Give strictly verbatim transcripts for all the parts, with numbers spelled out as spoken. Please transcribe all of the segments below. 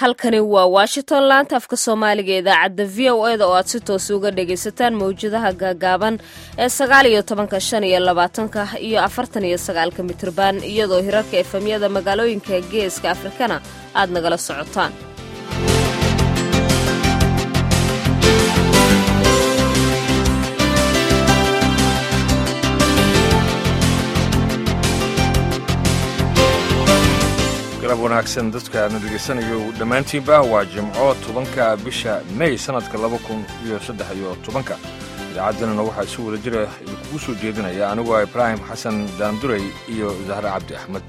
halkani waa Washington laanta afka Soomaaliga ee idaacadda V O A da oo aad si toos uga dhageysataan mawjadaha gaagaaban ee sagaal iyo tobanka shan iyo labaatanka iyo afartan iyo sagaalka mitirban iyadoo hirarka efemyada magaalooyinka Geeska Afrikana aad nagala socotaan. galab wanaagsan dadka aan dhageysanayo dhamaantiinba waa Jimco tobanka bisha May sanadka laba kun iyo saddex iyo tobanka idaacadana waxa soo wada jira kugu soo jeedinaya anigu Ibrahim Xasan Daanduray iyo Zahra Cabdi Axmed.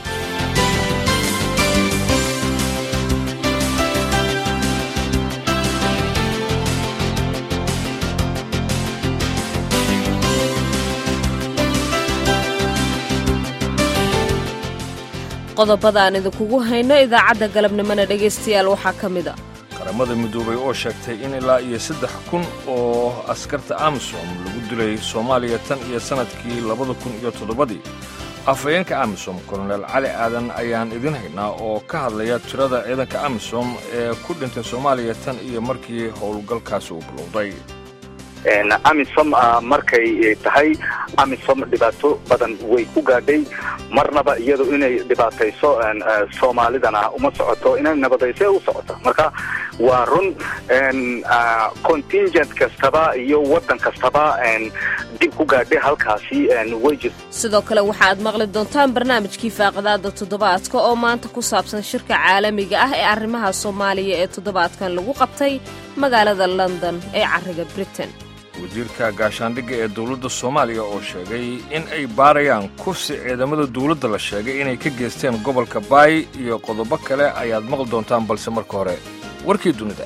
qodobada aan idinku hayno idaacadda galabnimada dhageystayaal waxa kamid ah qaramada midoobay oo sheegtay in ilaa iyo saddex kun oo askarta AMISOM lagu dilay Soomaaliya tan iyo sanadkii laba kun iyo toddoba afayeenka AMISOM Colonel Cali Aadan ayaan idin haynaa oo ka hadlaya tirada ciidanka AMISOM ee ku dhintay Soomaaliya tan iyo markii howlgalkaas uu bilowday. een AMISOM markay tahay AMISOM dhibaato badan way ku gaadhay marnaba iyadoo inay dhibaatayso Soomaalidana uma socoto inay nabadayso u socoto marka waa run een contingent kastaba iyo wadan kastaba een dib ku gaadhay halkaasi een wajib sidoo kale waxa aad maqli doontaan barnaamijkii faaqadaada toddobaadka oo maanta ku saabsan shirka caalamiga ah ee arrimaha Soomaaliya ee toddobaadkan lagu qabtay magaalada London ee cariga Britain. wasiirka gaashaandhigga ee dawladda Soomaaliya oo sheegay in ay baarayaan kursi ciidamada dawladda la sheegay inay ka geysteen gobolka Bay iyo qodobo kale ayaad maqli doontaan balse marka hore warkii dunida.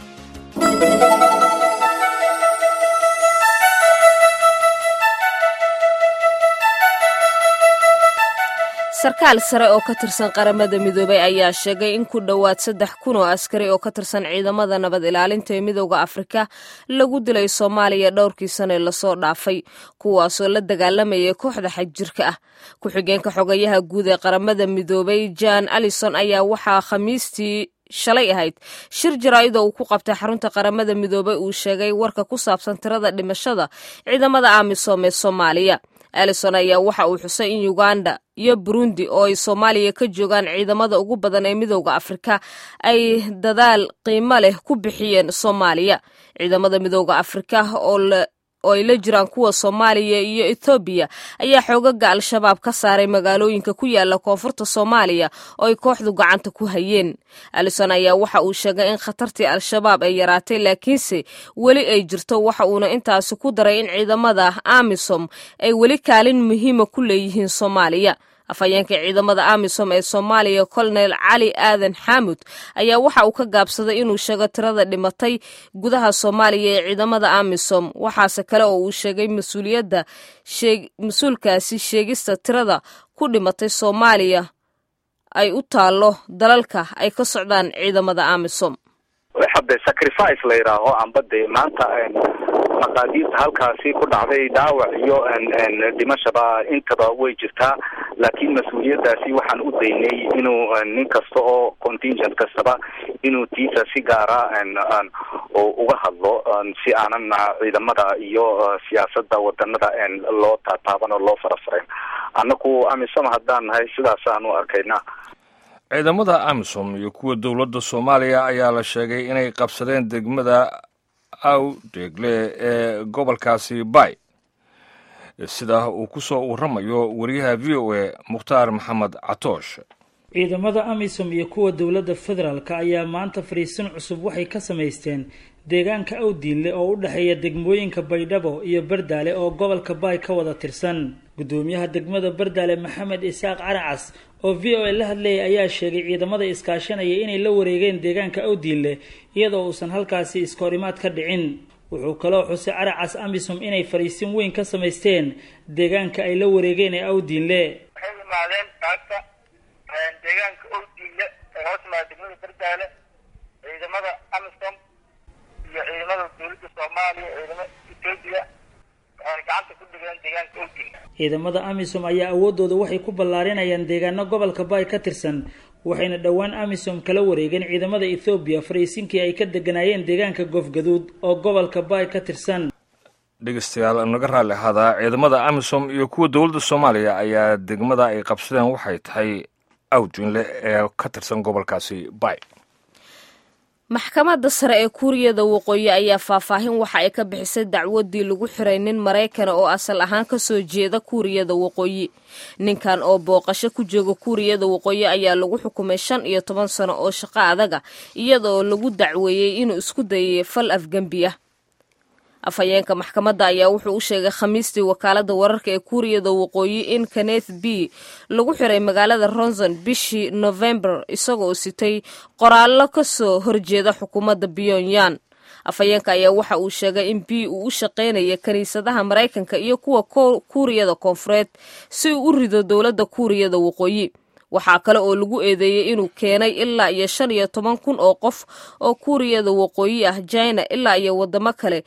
sarkaal sare oo ka tirsan qaramada midoobay ayaa sheegay in ku dhawaad saddex kun oo askari oo ka tirsan ciidamada nabad ilaalinta ee midowga Afrika lagu dilay Soomaaliya dhowrkii sano la soo dhaafay kuwaasoo la dagaalamayay kooxda xajirka ah. ku-xigeenka xogayaha guud ee qaramada midoobay Jan Allison ayaa waxaa Khamiistii shalay ahayd shir jaraa'id oo ku qabtay xarunta qaramada midoobay uu sheegay warka ku saabsan tirada dhimashada ciidamada AMISOM ee Soomaaliya. Allison ayaa waxa uu xusay in Uganda iyo Burundi oo ay Soomaaliya ka joogaan ciidamada ugu badan ee midowga Afrika ay dadaal qiimo leh ku bixiyeen Soomaaliya. ciidamada midowga Afrika oo oo ay la jiraan kuwa Soomaaliya iyo Ethiopia ayaa xoogaga al-shabaab ka saaray magaalooyinka ku yaala koonfurta Soomaaliya oo ay kooxdu gacanta ku hayeen. Allison ayaa waxa uu sheegay in khatartii al-shabaab ay yaraatay laakiinse weli ay jirto waxa uuna intaasi ku daray in ciidamada AMISOM ay weli kaalin muhiim ah ku leeyihiin Soomaaliya. afayeenka ciidamada AMISOM ee Soomaaliya Colonel Cali Aadan Xamud ayaa waxa uu ka gaabsaday inuu sheego tirada dhimatay gudaha Soomaaliya ee ciidamada AMISOM waxaase kale oo uu sheegay mas'uuliyadda sheeg mas'uulkaasi sheegista tirada ku dhimatay Soomaaliya ay u taalo dalalka ay ka socdaan ciidamada AMISOM. waxaa sacrifice la yiraahdo ambade maanta maqaadiirta halkaasi ku dhacday dhaawac iyo dhimashaba intaba way jirtaa laakiin mas'uuliyadaasi waxaan u daynay inuu nin kasta oo contingent kastaba inuu tiisa si gaara oo uga hadlo si aanan ciidamada iyo siyaasadda wadanada loo taataaban oo loo farafarin annagu AMISOM haddaan nahay sidaas aan u arkaynaa. ciidamada AMISOM iyo kuwa dawladda Soomaaliya ayaa la sheegay inay qabsadeen degmada Awdeegle ee gobolkaasi Bay sida uu ku soo waramayo wariyaha V O A Mukhtaar Maxamed Catoosh. ciidamada AMISOM iyo kuwa dawladda federaalka ayaa maanta fariisin cusub waxay ka sameysteen deegaanka Awdiinle oo u dhaxeeya degmooyinka Baydhabo iyo Bardaale oo gobolka Bay ka wada tirsan. gudoomiyaha degmada Bardaale Maxamed Isaaq Caracas oo V O A la hadlayay ayaa sheegay ciidamada iskaashanaya inay la wareegeen deegaanka Awdiinle iyadoo uusan halkaasi iskoorimaad ka dhicin. wuxuu kaloo xusay Caracas AMISOM inay fariisin weyn ka sameysteen deegaanka ay la wareegeen ee Awdiinle. waxay yimaadeen taagta deegaanka Awdiinle ee hoos ma degmada Bardaale ciidamada AMISOM iyo ciidamada dawladda Soomaaliya ciidamada Ethiopia gacanta ku dhigeen deegaanka Owdil. ciidamada amisom ayaa awoodooda waxay ku ballaarinayaan deegaano gobolka Bay ka tirsan waxayna dhawaan amisom kala wareegeen ciidamada Ethiopia fariisinkii ay ka deganayeen deegaanka Goofgaduud oo gobolka Bay ka tirsan. dhegeystayaal naga raali ahaada ciidamada amisom iyo kuwa dowladda Soomaaliya ayaa degmada ay qabsadeen waxay tahay Awdinle ee ka tirsan gobolkaasi Bay. maxkamadda sare ee Kuuriyada Waqooyi ayaa faahfaahin waxa ay ka bixisay dacwadii lagu xiray nin Mareykan oo asal ahaan ka soo jeeda Kuuriyada Waqooyi. ninkan oo booqasho ku jooga Kuuriyada Waqooyi ayaa lagu xukumay shan iyo toban sano oo shaqo adag iyadoo lagu dacweeyay inuu isku dayay fal afgambiya. afhayeenka maxkamadda ayaa wuxuu u sheegay Khamiistii wakaaladda wararka ee Kuuriyada Waqooyi in Kenneth B lagu xiray magaalada Ronson bishii November isagoo sitay qoraallo ka soo horjeeda xukuumadda Pyongyang. afhayeenka ayaa waxa uu sheegay in B uu u shaqeynaya kaniisadaha Mareykanka iyo kuwa Kuuriyada Koonfureed si uu u rido dowladda Kuuriyada Waqooyi. waxaa kale oo lagu eedeeyay inuu keenay ilaa iyo shan iyo toban kun oo qof oo Kuuriyada Waqooyi ah China ilaa iyo wadamo kale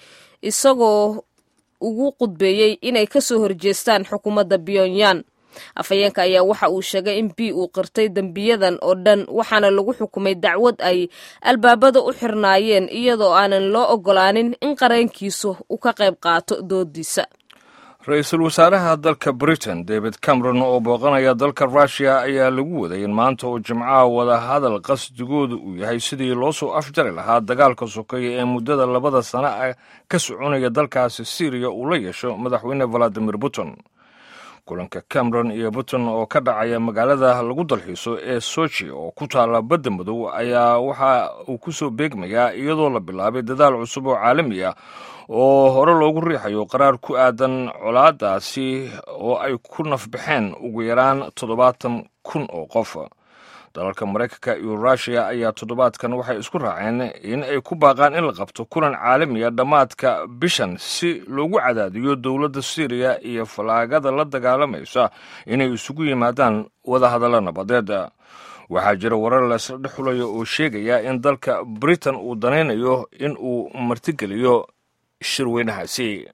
isagoo ugu qudbeeyay inay ka soo horjeestaan xukuumadda Pyongyang. afhayeenka ayaa waxa uu sheegay in B uu qirtay dambiyadan oo dhan waxaana lagu xukumay dacwad ay albaabada u xirnaayeen iyadoo aanan loo ogolaanin in qareenkiisu uu ka qayb qaato doodiisa. ra-iisul wasaaraha dalka Britain David Cameron oo booqanaya dalka Russia ayaa lagu waday in maanta oo Jimcaha wada hadal qasdigoodu uu yahay sidii loo soo afjari lahaa dagaalka sokeeye ee muddada labada sano ah ka soconaya dalkaasi Syria uu la yeesho madaxweyne Vladimir Putin. kulanka Cameron iyo Putin oo ka dhacaya magaalada lagu dalxiiso ee Sochi oo ku taala badda madow ayaa waxa uu ku soo beegmayaa iyadoo la bilaabay dadaal cusub oo caalami ah oo hore loogu riixayo qaraar ku aadan colaadaasi oo ay ku nafbaxeen ugu yaraan toddobaatan kun oo qof. dalalka Mareykanka iyo Russia ayaa toddobaadkan waxay isku raaceen in ay ku baaqaan in la qabto kulan caalami ah dhammaadka bishan si loogu cadaadiyo dowladda Syria iyo falaagada la dagaalamaysa inay isugu yimaadaan wada hadallo nabadeed. waxaa jira warar la isla dhexulayo oo sheegaya in dalka Britain uu danaynayo in uu martigeliyo shirweynahaasi.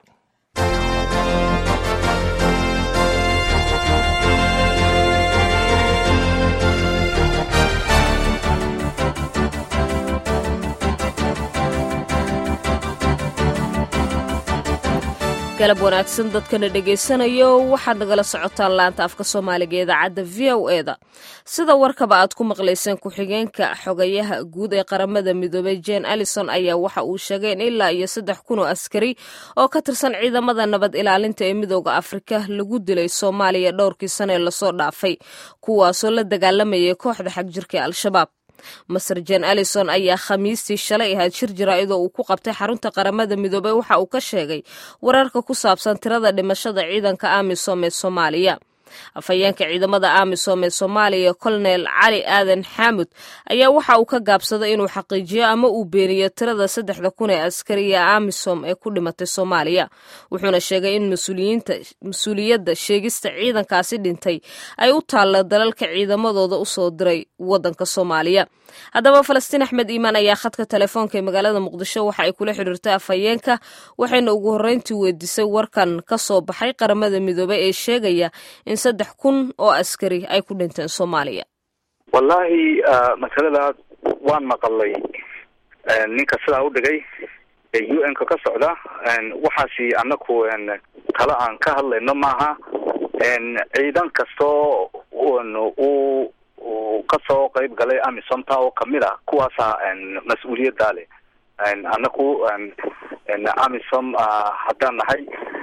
galab wanaagsan dadkana dhegaysanayo waxaad nagala socotaan laanta afka Soomaaliga ee idaacadda V O A da. sida warkaba aad ku maqlayseen ku-xigeenka xogayaha guud ee qaramada midoobay Jane Allison ayaa waxa uu sheegay in ilaa iyo saddex kun oo askari oo ka tirsan ciidamada nabad ilaalinta ee midowga Afrika lagu dilay Soomaaliya dhowrkii sano ee lasoo dhaafay kuwaasoo la dagaalamayay kooxda xagjirka ee Al-Shabaab. Masar Jane Allison ayaa Khamiistii shalay ahayd shir jaraa'id oo uu ku qabtay xarunta qaramada midoobay waxa uu ka sheegay wararka ku saabsan tirada dhimashada ciidanka AMISOM ee Soomaaliya. afhayeenka ciidamada AMISOM ee Soomaaliya Colonel Cali Aadan Xaamud ayaa waxa uu ka gaabsaday inuu xaqiijiyo ama uu beeniyo tirada saddexda kun ee askari ee AMISOM ee ku dhimatay Soomaaliya. wuxuuna sheegay in mas'uuliyiinta mas'uuliyadda sheegista ciidankaasi dhintay ay u taalla dalalka ciidamadooda u soo diray wadanka Soomaaliya. haddaba Falastiin Axmed Iimaan ayaa khadka telefoonka ee magaalada Muqdisho waxa ay kula xiriirtay afhayeenka waxayna ugu horreyntii weydiisay warkan ka soo baxay qaramada midoobay ee sheegaya in saddex kun oo askari ay ku dhinteen Soomaaliya. wallahi masalada waan maqalay ninka sidaa u dhigay ee U N ka ka socda waxaasi anaku kala aan ka hadlayno maaha ciidan kasto uu kasoo qayb galay AMISOM ta oo kamid ah kuwaasa mas-uuliyadda leh anaku AMISOM haddaan nahay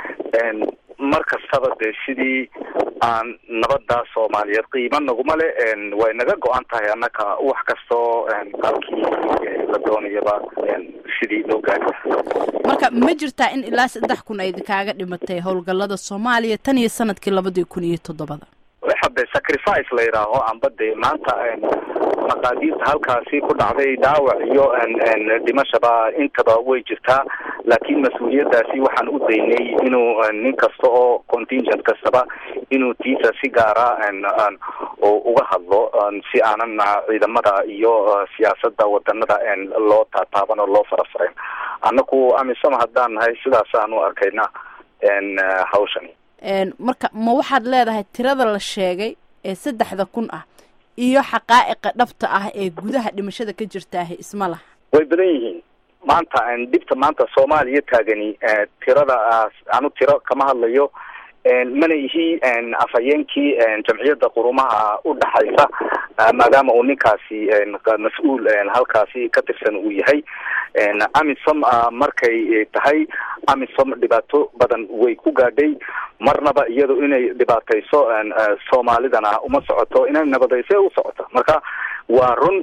mar kastaba dee sidii aan nabadda Soomaaliyeed qiimo naguma le way naga go-an tahay annaka wax kastoo halkii la doonayaba sidii loo gaari. marka ma jirtaa in ilaa saddex kun ay kaaga dhimatay howlgallada Soomaaliya tan iyo sanadkii labadii kun iyo todobada? waxaa sacrifice la yiraahdo amba dee maanta maqaadiirta halkaasi ku dhacday dhaawac iyo dhimashaba intaba way jirtaa laakiin mas-uuliyaddaasi waxaan u daynay inuu nin kasta oo contingent kastaba inuu tiisa si gaara uga hadlo si aanan ciidamada iyo siyaasadda wadanada loo taataaban oo loo farafarin. annaku AMISOM haddaan nahay sidaas aan u arkayna hawshani. marka ma waxaad leedahay tirada la sheegay ee saddexda kun ah iyo xaqaa'iqa dhabta ah ee gudaha dhimashada ka jirtaahi isma laha? way badan yihiin. maanta dhibta maanta Soomaaliya taagani tirada aanu tiro kama hadlayo, mana ihi afayeenkii jamciyadda qurumaha u dhaxaysa maadaama uu ninkaasi mas-uul halkaasi ka tirsan uu yahay. amisom markay tahay amisom dhibaato badan way ku gaadhay, marnaba iyado inay dhibaatayso Soomaalidana uma socoto, inay nabadayso u socoto. marka waa run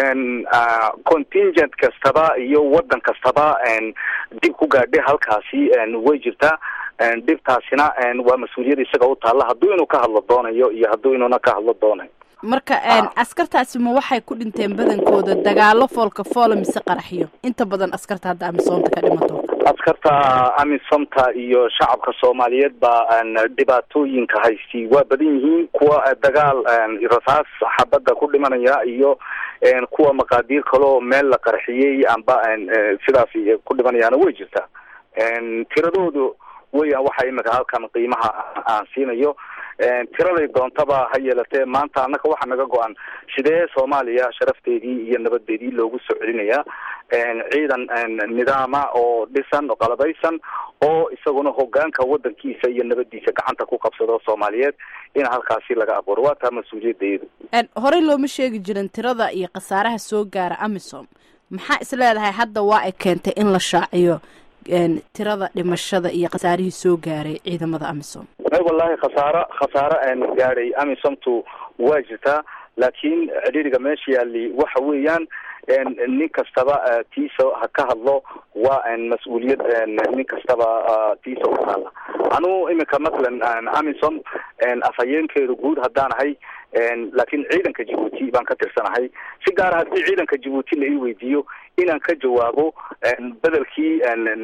contingent kastaba iyo wadan kastaba dib ku gaadhay halkaasi way jirtaa. dhibtaasina waa mas-uuliyad isaga u taalla hadduu inuu ka hadlo doonayo iyo hadduu inuuna ka hadlo doonayo. marka askartaasi ma waxay ku dhinteen badankooda dagaalo foolka foola mise qaraxyo? inta badan askarta hadda amisomta ka dhimato. askarta amisomta iyo shacabka Soomaaliyeed baa dhibaatooyinka haysti waa badan yihiin. kuwa dagaal rasaas xabadda ku dhimanaya iyo kuwa maqaadiir kaloo meel la qarxiyey amba sidaas ku dhimanayaana way jirtaa. tiradoodu waya waxa imika halkan qiimaha aan siinayo tiraday doontaba ha yeelatee maanta annaka waxa naga go-an sidee Soomaaliya sharafteedii iyo nabadeedii loogu soo celinayaa. ciidan nidaama oo dhisan oo qalabaysan oo isaguna hogaanka wadankiisa iyo nabadiisa gacanta ku qabsado Soomaaliyeed in halkaasi laga abuuro. waa taa mas-uuliyadeedu. horey looma sheegi jirin tirada iyo khasaaraha soo gaara amisom. maxaa is leedahay hadda waa ay keentay in la shaaciyo tirada dhimashada iyo khasaarihii soo gaaray ciidamada amisom? wallahi khasaaro khasaaro aan gaaray amisomtu waa jirtaa, laakiin ciriiriga meesha yaali waxa weeyaan nin kastaba tiiso ha ka hadlo. waa mas-uuliyad nin kastaba tiiso ka hadla. anu imika mathalan amisom afhayeenkeedu guud haddaan ahay, laakiin ciidanka Djibouti baan ka tirsanahay. si gaar ah haddii ciidanka Djibouti la ii weydiiyo inaan ka jawaabo bedelkii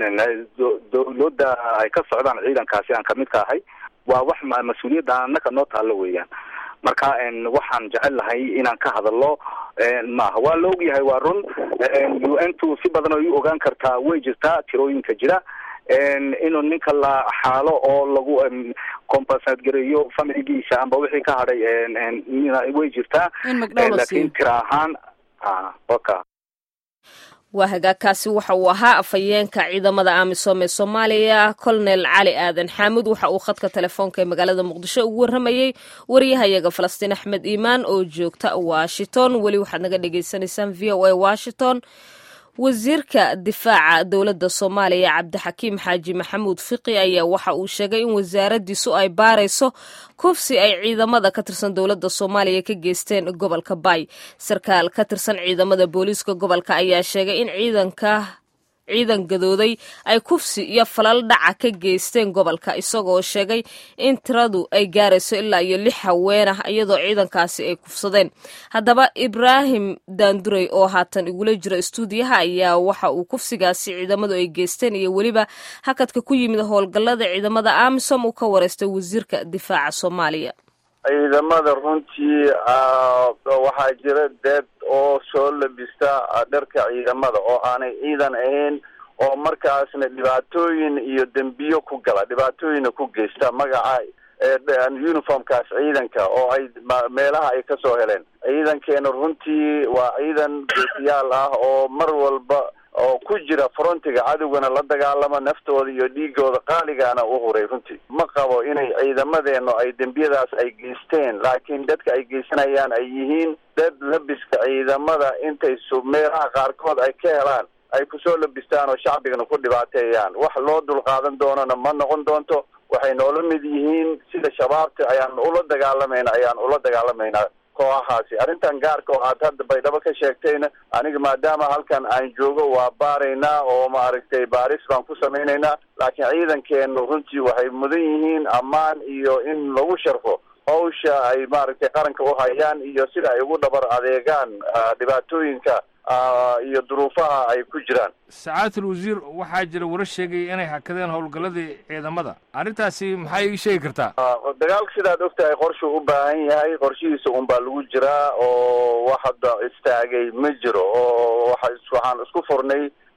dowladda ay ka socdaan ciidankaasi aan kamid ka ahay, waa wax mas-uuliyadda annaka noo taalla weeyaan. marka waxaan jecel lahay inaan ka hadallo maaha. waa la ogyahay, waa run. u n tu si badan oo u ogaan kartaa way jirtaa tirooyinka jira. inuu ninka la xaalo oo lagu compensate gareeyo familigiisa amba wixii ka hadhay way jirtaa, laakiin tira ahaan waka waa hagaagkaasi waxa uu ahaa afhayeenka ciidamada amisom ee Soomaaliya Colonel Cali Aadan Xaamud. waxa uu khadka telefoonka ee magaalada Muqdisho ugu waramayay wariyahayaga Falastiin Axmed Iimaan oo joogta Washington. weli waxaad naga dhageysanaysaan V O A Washington. wasiirka difaaca dowladda Soomaaliya Cabdixakiim Xaaji Maxamuud Fiqi ayaa waxa uu sheegay in wasaaraddiisu ay baarayso kufsi ay ciidamada ka tirsan dowladda Soomaaliya ka geysteen gobolka Bay. sarkaal ka tirsan ciidamada booliiska gobolka ayaa sheegay in ciidanka ciidan gadooday ay kufsi iyo falal dhaca ka geysteen gobolka, isagoo sheegay in tiradu ay gaarayso ilaa iyo lix haween ah iyadoo ciidankaasi ay kufsadeen. haddaba Ibraahim Daanduray oo haatan igula jira stuudiyaha ayaa waxa uu kufsigaasi ciidamadu ay geysteen iyo weliba hakadka ku yimid howlgallada ciidamada amisom uu ka wareystay wasiirka difaaca Soomaaliya. ciidamada runtii waxaa jira dad oo soo labista dharka ciidamada oo aanay ciidan ahayn, oo markaasna dhibaatooyin iyo dembiyo ku gala, dhibaatooyina ku geysta magaca uniformkaas ciidanka oo ay meelaha ay kasoo heleen. ciidankeena runtii waa ciidan geesiyaal ah oo mar walba oo ku jira frontiga cadowgana la dagaalama, naftooda iyo dhiigooda qaaligaana u huray. runtii ma qabo inay ciidamadeenu ay dembiyadaas ay geysteen, laakiin dadka ay geysanayaan ay yihiin dad labiska ciidamada intay meelaha qaarkood ay ka helaan ay kusoo labistaan oo shacbigana ku dhibaateeyaan. wax loo dulqaadan doonana ma noqon doonto. waxay noola mid yihiin sida shabaabta ayaan ula dagaalamayna ayaan ula dagaalamaynaa kooxahaasi. arrintan gaarka oo aad hadda Baydhabo ka sheegtayna aniga maadaama halkan aan joogo waa baaraynaa oo maaragtay baaris baan ku samaynaynaa, laakiin ciidankeenu runtii waxay mudan yihiin ammaan iyo in lagu sharfo hawsha ay maaragtay qaranka u hayaan iyo sida ay ugu dhabar adeegaan dhibaatooyinka iyo duruufaha ay ku jiraan. Saacatul Wasiir waxaa jira warar sheegay inay hakadeen howlgalladii ciidamada. arrintaasi maxay ii sheegi kartaa? dagaalka sidaad ogtahay qorshuu u baahan yahay, qorshihiisa un baa lagu jiraa oo wax hadda istaagay ma jiro. oo waxaan isku furnay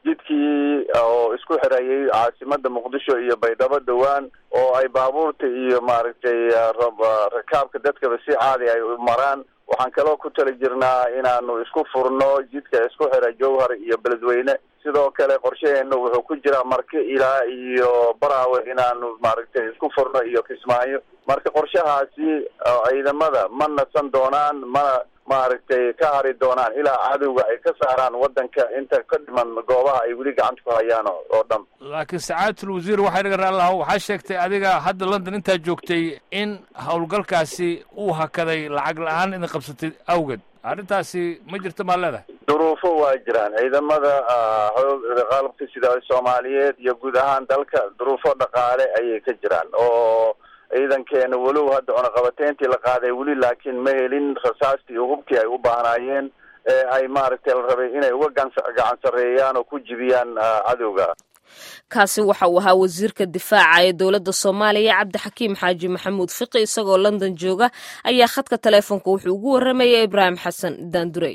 jidkii oo isku xirayay caasimada muqdisho iyo baydhabo dhowaan oo ay baabuurta iyo maaragtay rakaabka dadkaba si caadi ay maraan. waxaan kaloo ku tali jirnaa inaanu isku furno jidka isku xira jowhar iyo beledweyne. sidoo kale qorshaheena wuxuu ku jiraa marka ilaa iyo baraawe inaanu maaragtay isku furno iyo kismaayo. marka qorshahaasi ciidamada ma nasan doonaan, mana maaragtay ka hari doonaan ilaa cadowga ay ka saaraan wadanka inta ka dhiman goobaha ay weli gacanta ku hayaan oo dhan. laakiin sacaatul wasiir waxay naga raalaha waxaa sheegtay adiga hadda London intaa joogtay in howlgalkaasi uu hakaday lacag la-aan idin qabsatay awgeed. arrintaasi ma jirto maa leedahay? duruufo waa jiraan ciidamada qalabka sida Soomaaliyeed iyo guud ahaan dalka duruufo dhaqaale ayay ka jiraan oo ciidankeena walow hadda cunaqabateyntii la qaaday weli laakiin ma helin rasaastii iyo hubkii ay u baahnaayeen ee ay maaragtay la rabay inay uga gacan sareeyaan oo ku jibiyaan cadowga. kaasi waxa uu ahaa wasiirka difaaca ee dowladda Soomaaliya Cabdixakiim Xaaji Maxamuud Fiqi isagoo London jooga ayaa khadka taleefanka wuxuu ugu waramayay Ibraahim Xasan Daanduray.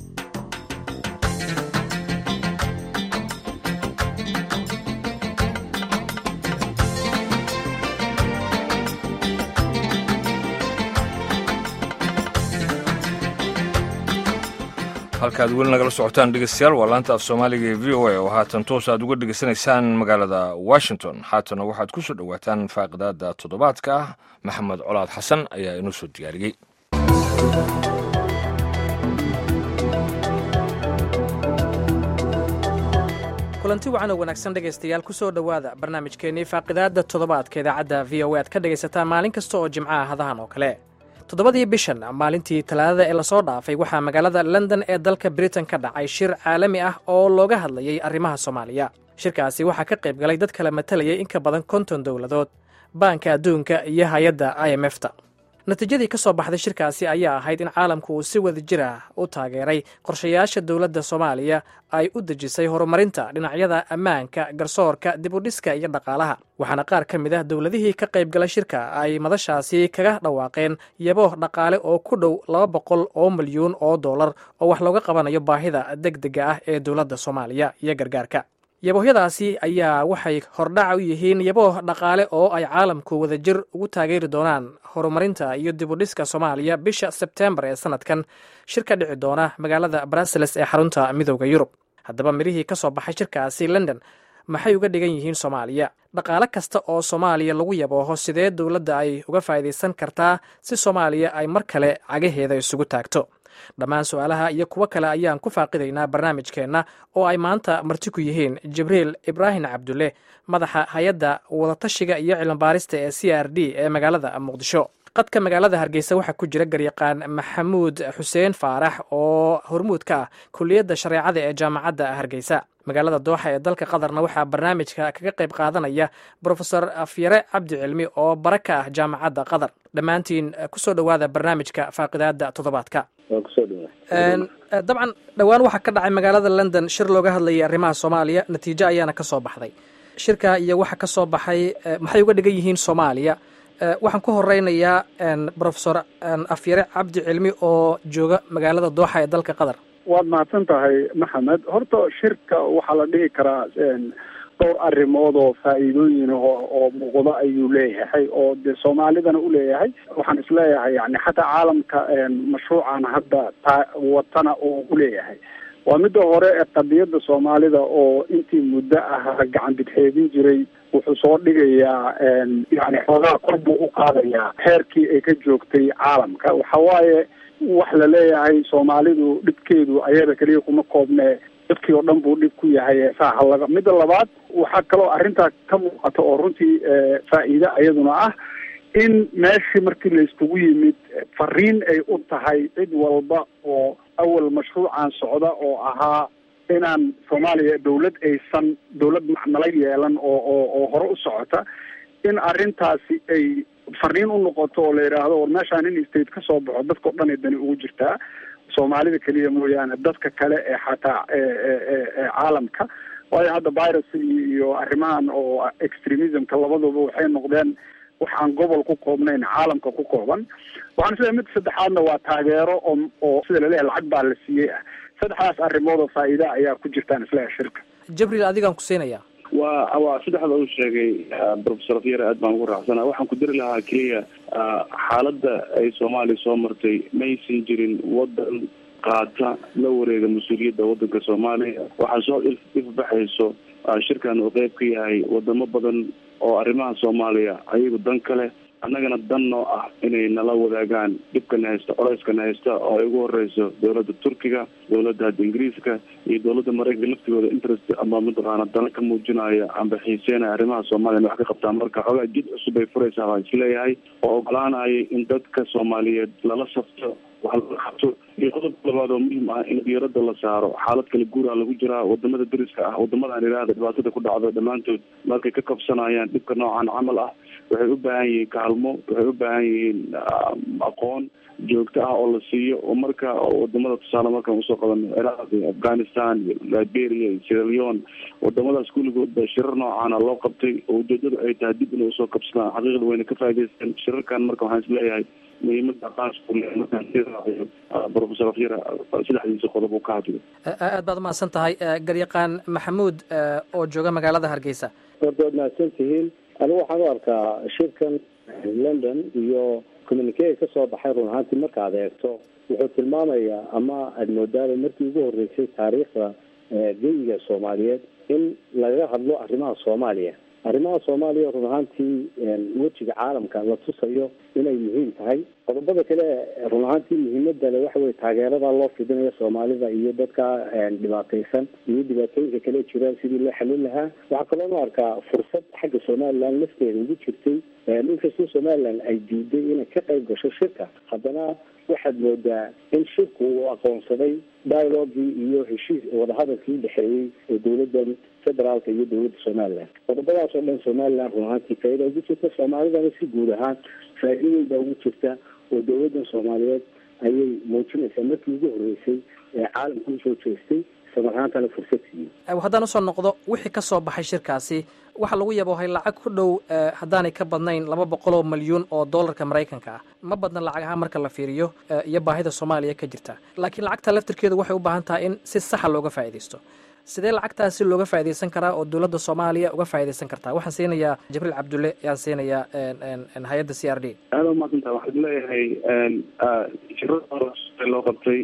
halkaad weli nagala socotaan dhegeystayaal waa laanta af soomaaliga ee v o a oo haatan toos aad uga dhegeysanaysaan magaalada washington. haatana waxaad ku soo dhowaataan faaqidaada toddobaadka ah. maxamed colaad xasan ayaa inoo soo diyaariyey. kulanti wacan oo wanaagsan dhegaystayaal ku soo dhowaada barnaamijkeennii faaqidaada toddobaadka idaacadda v o a aad ka dhegaysataan maalin kasta oo jimcaha hadahan oo kale. toddobadii bishan maalintii talaadada ee lasoo dhaafay waxaa magaalada london ee dalka britain ka dhacay shir caalami ah oo looga hadlayay arrimaha soomaaliya. shirkaasi waxaa ka qayb galay dad kala matalayay in ka badan konton dowladood, baanka adduunka iyo hay-adda i m f ta. natiijadii ka soo baxday shirkaasi ayaa ahayd in caalamku uu si wada jir ah u taageeray qorshayaasha dowladda soomaaliya ay u dejisay horumarinta dhinacyada ammaanka, garsoorka, dib u dhiska iyo dhaqaalaha. waxaana qaar ka mid ah dowladihii ka qayb galay shirka ay madashaasi kaga dhawaaqeen yabo dhaqaale oo ku dhow laba boqol oo milyuun oo dollar oo wax looga qabanayo baahida degdega ah ee dowladda soomaaliya iyo gargaarka. yaboohyadaasi ayaa waxay hordhac u yihiin yabooh dhaqaale oo ay caalamku wadajir ugu taageeri doonaan horumarinta iyo dib u dhiska soomaaliya bisha sebtembar ee sanadkan shir ka dhici doona magaalada brussels ee xarunta midooda yurub. haddaba mirihii ka soo baxay shirkaasi london maxay uga dhigan yihiin soomaaliya? dhaqaale kasta oo soomaaliya lagu yabooho sidee dowladda ay uga faa'iidaysan kartaa si soomaaliya ay mar kale cagaheeda isugu taagto? dhammaan su-aalaha iyo kuwo kale ayaan ku faaqidaynaa barnaamijkeenna oo ay maanta marti ku yihiin jibriil ibraahim cabdulle, madaxa hay-adda wadatashiga iyo cilmibaarista ee c r d ee magaalada muqdisho. qadka magaalada hargeysa waxaa ku jira garyaqaan maxamuud xuseen faarax oo hormuud ka ah kuliyadda shareecada ee jaamacadda hargeysa. magaalada dooxa ee dalka qatarna waxaa barnaamijka kaga qayb qaadanaya brofesor afyare cabdi cilmi oo bara ka ah jaamacadda qatar. dhammaantiin kusoo dhowaada barnaamijka faaqidaada toddobaadka. dabcan dhowaan waxaa ka dhacay magaalada london shir looga hadlayay arrimaha soomaaliya, natiijo ayaana ka soo baxday. shirka iyo waxa ka soo baxay maxay uga dhigan yihiin soomaaliya? waxaan ku horeynayaa brofesor afyare cabdi cilmi oo jooga magaalada dooxa ee dalka qatar. waad mahadsan tahay maxamed. horta shirka waxaa la dhihi karaa dhowr arrimood oo faa'iidooyin oo muuqdo ayuu leeyahay oo dee soomaalidana u leeyahay. waxaan isleeyahay yani xataa caalamka mashruucan hadda watana oo u leeyahay. waa midda hore ee qadiyadda soomaalida oo intii muddo ah gacan bidxeedin jiray wuxuu soo dhigayaa yani xoogaa kor buu u qaadayaa heerkii ay ka joogtay caalamka. waxa waaye wax la leeyahay soomaalidu dhibkeedu ayada keliya kuma koobne dadkii oo dhan buu dhib ku yahay saaha laga. midda labaad waxaa kaloo arrintaa ka muuqata oo runtii faa'iide ayaduna ah in meeshii markii layskugu yimid fariin ay u tahay cid walba oo awal mashruucan socda oo ahaa inaan soomaaliya dawlad aysan dawlad macnala yeelan oo oo oo hore u socota, in arrintaasi ay fariin u noqoto oo la yidhaahdo war meeshaan in state ka soo baxo dadka o dhan ay dani ugu jirtaa, soomaalida keliya mooyaane dadka kale ee xataa ee caalamka. waayo hadda virus iyo arrimahan oo extremismka labaduba waxay noqdeen waxaan gobol ku koobnayn caalamka ku kooban. waxaan isleeyahay mid saddexaadna waa taageero oo oo sida laleeyahay lacag baa la siiyey ah. saddexdaas arrimood oo faa'iida ayaa ku jirtaan isleeyahay shirka. jibriil adigaan ku siinaya. waa waa saddexda uu sheegay professor Fiere aad baan ugu raacsana. waxaan ku diri lahaa keliya xaaladda ay Soomaaliya soo martay maysan jirin wadan qaata la wareega mas-uuliyadda wadanka Soomaaliya. waxaa soo ifbaxayso shirkan uu qayb ka yahay wadamo badan oo arrimaha Soomaaliya ayagu dan kale annagana dan noo ah inay nala wadaagaan dhibkana haysta coleyskana haysta oo ay ugu horeyso dowladda Turkiga, dowladda Ingiriiska iyo dowladda Mareykanka laftigooda interest ama mataqaana dana ka muujinaya amba xiiseynaya arrimaha Soomaaliya wax ka qabtaan. marka xogaa jid cusub ay furaysaa waan isleeyahay oo ogolaanaya in dadka Soomaaliyeed lala safto wax la qabto. iyo qodob labaad oo muhiim ah in diiradda la saaro xaalad kala guura lagu jiraa wadamada dariska ah wadamadan iraada dhibaatada ku dhacdo dhammaantood markay ka kabsanayaan dhibka noocan camal ah waxay u baahan yihiin kaalmo, waxay u baahan yihiin aqoon joogto ah oo la siiyo. oo marka wadamada tusaale markaan usoo qaban Iraq, Afghanistan, Liberia, Sierra Leone wadamadaas kulligood ba shirar noocaana loo qabtay oo ujeedadu ay tahay dib inay usoo kabsadaan. xaqiiqada wayna ka faa'iidaystaan shirarkan. marka waxaan isleeyahay muhiimada qaasku markaan sida professor Fiere saddexdiisa qodob uu ka hadlay. aad baad umahadsan tahay garyaqaan Maxamuud oo jooga magaalada Hargeysa. waad mahadsan tihiin. anigu waxaan u arkaa shirkan London iyo communique ka soo baxay run ahaantii marka aad eegto wuxuu tilmaamayaa ama aad moodaaba markii ugu horreysay taariikhda geyiga Soomaaliyeed in laga hadlo arrimaha Soomaaliya. arrimaha Soomaaliya run ahaantii wejiga caalamka la tusayo inay muhiim tahay. qodobada kale run ahaantii muhiimada leh waxa weeye taageerada loo fidinayo Soomaalida iyo dadka dhibaataysan iyo dhibaatooyinka kale jira sidii loo xalin lahaa. waxaa kaloo u arkaa fursad xagga Somaliland lafteeda ugu jirtay. inkastoo Somaliland ay diiday inay ka qayb gasho shirka, haddana waxaad moodaa in shirku uu aqoonsaday dialoogii iyo heshiis wadahadalkii u dhexeeyey ee dowladda federaalka iyo dowladda Somaliland. qodobadaas oo dhan Somaliland run ahaantii faa'iido ugu jirta, Soomaalidana si guud ahaan faa'iido baa ugu jirta oo dowladda Soomaaliyeed ayay muujinaysaa markii ugu horreysay ee caalamku usoo jeestay samarhaantana fursad siiyey. haddaan usoo noqdo wixii ka soo baxay shirkaasi waxaa lagu yaboohay lacag ku dhow haddaanay ka badnayn laba boqol oo milyuun oo doolarka Maraykanka ah. ma badna lacag ahaan marka la fiiriyo iyo baahida Soomaaliya ka jirta, laakiin lacagta laftirkeedu waxay u baahan tahay in si saxa looga faa'iidaysto. sidee lacagtaasi looga faa'iidaysan karaa oo dowladda Soomaaliya uga faa'iidaysan kartaa? waxaan siinayaa Jibriil Cabdulle, ayaan siinayaa hay'adda C R D. aada umaadsanta. waxaan leeyahay shirada loo qabtay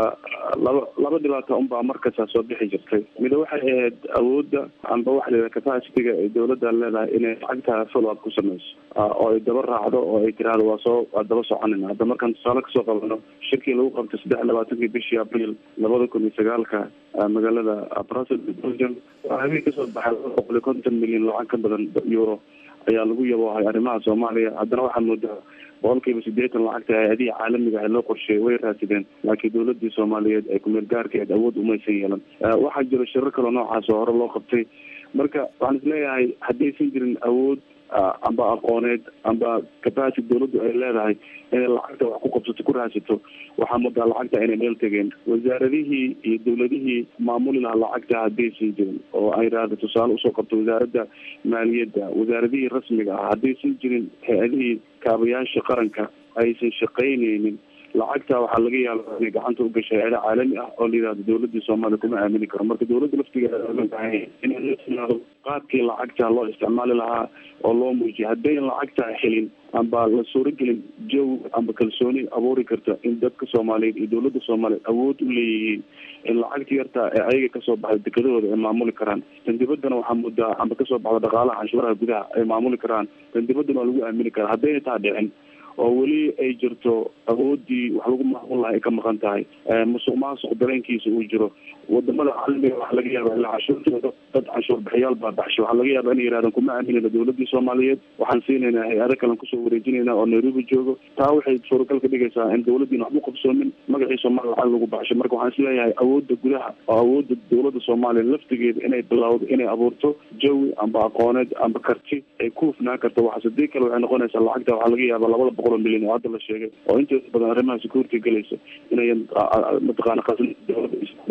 laba laba dhibaato unbaa markasta soo bixi jirtay. mida waxay ahayd awoodda amba waxa la capacity-ga ay dowladda leedahay inay lacagta follow up ku samayso oo ay daba raacdo oo ay tiraahdo waa soo waa daba soconayna. hadda markaan tusaale kasoo qabano shirkii lagu qabtay saddex iyo labaatankii bishii abriil labada kun iyo sagaalka magaalada Brussels, Belgium waxaa habeen kasoo baxay laba boqol iyo konton milyan lacag ka badan euro ayaa lagu yaboohay arrimaha Soomaaliya. haddana waxaa moodaa boqolkiiba sideetan lacagta hay-adihii caalamiga ah loo qorsheeyay way raadsadeen, laakiin dowladii Soomaaliyeed ay kumeel gaarkeed awood umaysan yeelan. waxaa jira shirar kaloo noocaas oo hore loo qabtay. marka waxaan isleeyahay haddaysan jirin awood amba aqooneed amba capacity dowladdu ay leedahay inay lacagta wax ku qabsato ku raadsato, waxaa moodaa lacagta inay meel tegeen. wasaaradihii iyo dowladihii maamuli lahaa lacagta haddaysan jirin oo ay raada tusaale usoo qabto wasaaradda maaliyadda, wasaaradihii rasmiga ah haddaysan jirin hay-adihii kaabayaasha qaranka aysan shaqaynaynin, lacagta waxaa laga yaabaa inay gacanta u gashay hay'ado caalami ah oo la yidhahdo dowladii Soomaaliya kuma aamini karo. marka dowladda laftigeeda inay la timaado qaabkii lacagta loo isticmaali lahaa oo loo muujiyo. haddayn lacagta helin amba la suuragelin jaw amba kalsooni abuuri karta in dadka Soomaaliyeed iyo dowladda Soomaaliyeed awood u leeyihiin in lacagta yarta ee ayaga kasoo baxda dekedahooda ay maamuli karaan. tan dibaddana waxaa moodaa amba kasoo baxda dhaqaalaha canshuuraha gudaha ay maamuli karaan. tan dibaddana waa lagu aamini karaa. haddayna taa dhicin oo weli ay jirto awoodii wax lagu maamul laha ay ka maqan tahay, musuq maasuq dareenkiisa uu jiro, wadamada caalamiga waxaa laga yaaba ilaa cashuurtooda dad canshuur bixiyaal baa baxsho. waxaa laga yaaba inay yidhahdaan kuma aaminayna dowladii Soomaaliyeed, waxaan siinaynaa hay-ado kalen kusoo wareejinayna oo Nairobi joogo. taa waxay suuragal ka dhigaysaa in dowladiina waxba qabsoomin magacii Soomaaliya lacag lagu baxsho. marka waxaan isleeyahay awoodda gudaha oo awoodda dowladda Soomaaliya laftigeeda inay bilowdo inay abuurto jawi amba aqooneed amba karti ay ku hufnaan karto. waxaa sidii kale waxay noqonaysaa lacagta waxaa laga yaaba labada boqol oo milyan oo hadda la sheegay oo inteeda badan arrimaha security galaysa inayan mataqaana qasn dowladda.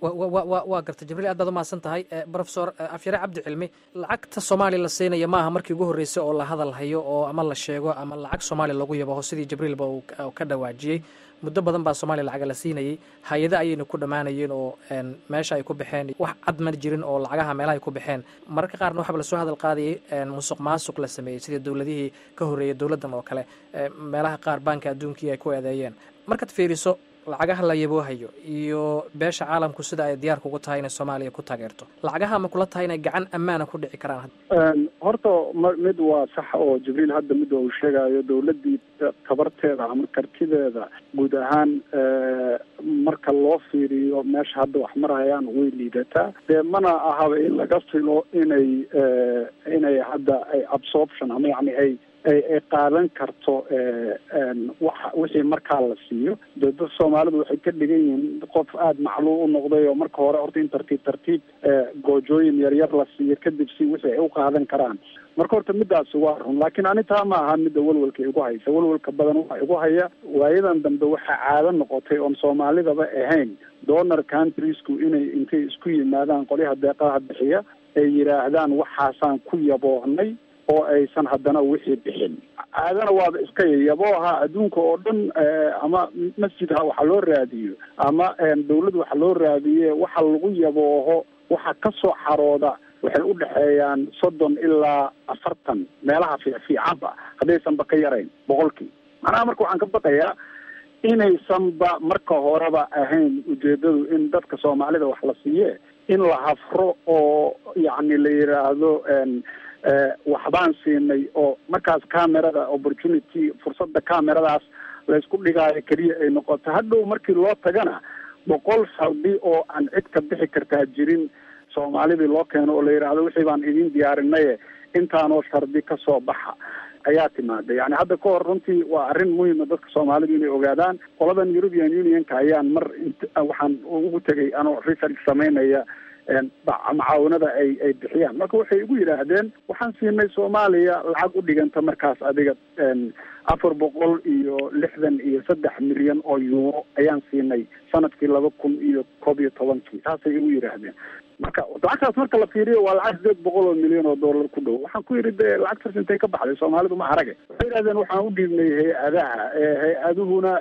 waa garta jibriil, aad baad umahadsan tahay. profesor afyare cabdi cilmi, lacagta soomaaliya la siinaya maaha markii ugu horreysay oo la hadal hayo oo ama la sheego ama lacag soomaaliya lagu yabaho, sidii jibriilba uu ka dhawaajiyey. muddo badan baa soomaaliya lacaga la siinayey, hay-ada ayayna ku dhammaanayeen oo meesha ay ku baxeen wax cad ma jirin oo lacagaha meelaha ay ku baxeen. mararka qaarna waxaaba lasoo hadal qaadayay musuq maasuq la sameeyey sidii dowladihii ka horreeyay dowladdan oo kale, meelaha qaar baanka adduunkii ay ku eedeeyeen. markaad fiiriso lacagaha la yaboohayo iyo beesha caalamku sida ay diyaarka ugu tahay inay soomaaliya ku taageerto, lacagaha ma kula tahay inay gacan ammaana ku dhici karaan? horta mid waa sax oo jibriil hadda mid uu sheegayo, dowladdii tabarteeda ama kartideeda guud ahaan marka loo fiiriyo meesha hadda wax marayaan way liidataa. dee mana ahaba in laga filo inay inay hadda ay absorption ama yani ay ay ay qaadan karto wax wixii markaa la siiyo. dowladda soomaalidu waxay ka dhigan yihiin qof aada macluul u noqday oo marka hore horta in tartiib tartiib goojooyin yaryar la siiyo kadib si wixii ay u qaadan karaan. marka horta midaasi waa run, laakiin ani taa ma aha midda walwalka igu haysa. walwalka badan waxa igu haya waayadan dambe waxaa caado noqotay oon soomaalidaba ahayn donor countriesku inay intay isku yimaadaan qolyaha deeqadaha bixiya ay yidhaahdaan waxaasaan ku yaboohnay oo aysan haddana wixii bixin. caadana waaba iska yabooha adduunka oo dhan, ama masjid ha waxa loo raadiyo ama dawlad waxa loo raadiye waxa lagu yabooho waxa ka soo xarooda waxay u dhexeeyaan soddon ilaa afartan meelaha fiicanba haddaysanba ka yarayn boqolkii. macnaha marka waxaan ka baqayaa inaysanba marka horeba ahayn ujeedadu in dadka soomaalida wax la siiye in la hafro oo yacni la yidhaahdo waxbaan siinay oo markaas camerada opportunity fursadda cameradaas laysku dhigaayo keliya ay noqoto. hadhow markii loo tagana boqol shardi oo aan cid ka bixi kartaa jirin soomaalidii loo keeno oo la yidhaahdo wixii baan idin diyaarinaye intaanoo shardi ka soo baxa ayaa timaada. yani hadda ka hor runtii waa arrin muhiima dadka soomaalidu inay ogaadaan. qoladan European Unionka ayaan mar waxaan ugu tegay anoo research samaynaya macaawinada ay ay bixiyaan. marka waxay igu yidhaahdeen waxaan siinay soomaaliya lacag u dhiganta markaas adiga afar boqol iyo lixdan iyo saddex milyan oo euro ayaan siinay sanadkii laba kun iyo koob iyo tobankii. taasay igu yidhaahdeen. marka lacagtaas marka la fiiriyo waa lacag sideed boqol oo milyan oo dollar ku dhow. waxaan ku yidhi de lacagtaas intay ka baxday soomaalidu ma arage. waxay yidhahdeen waxaan u dhiibnay hay-adaha, hay-aduhuna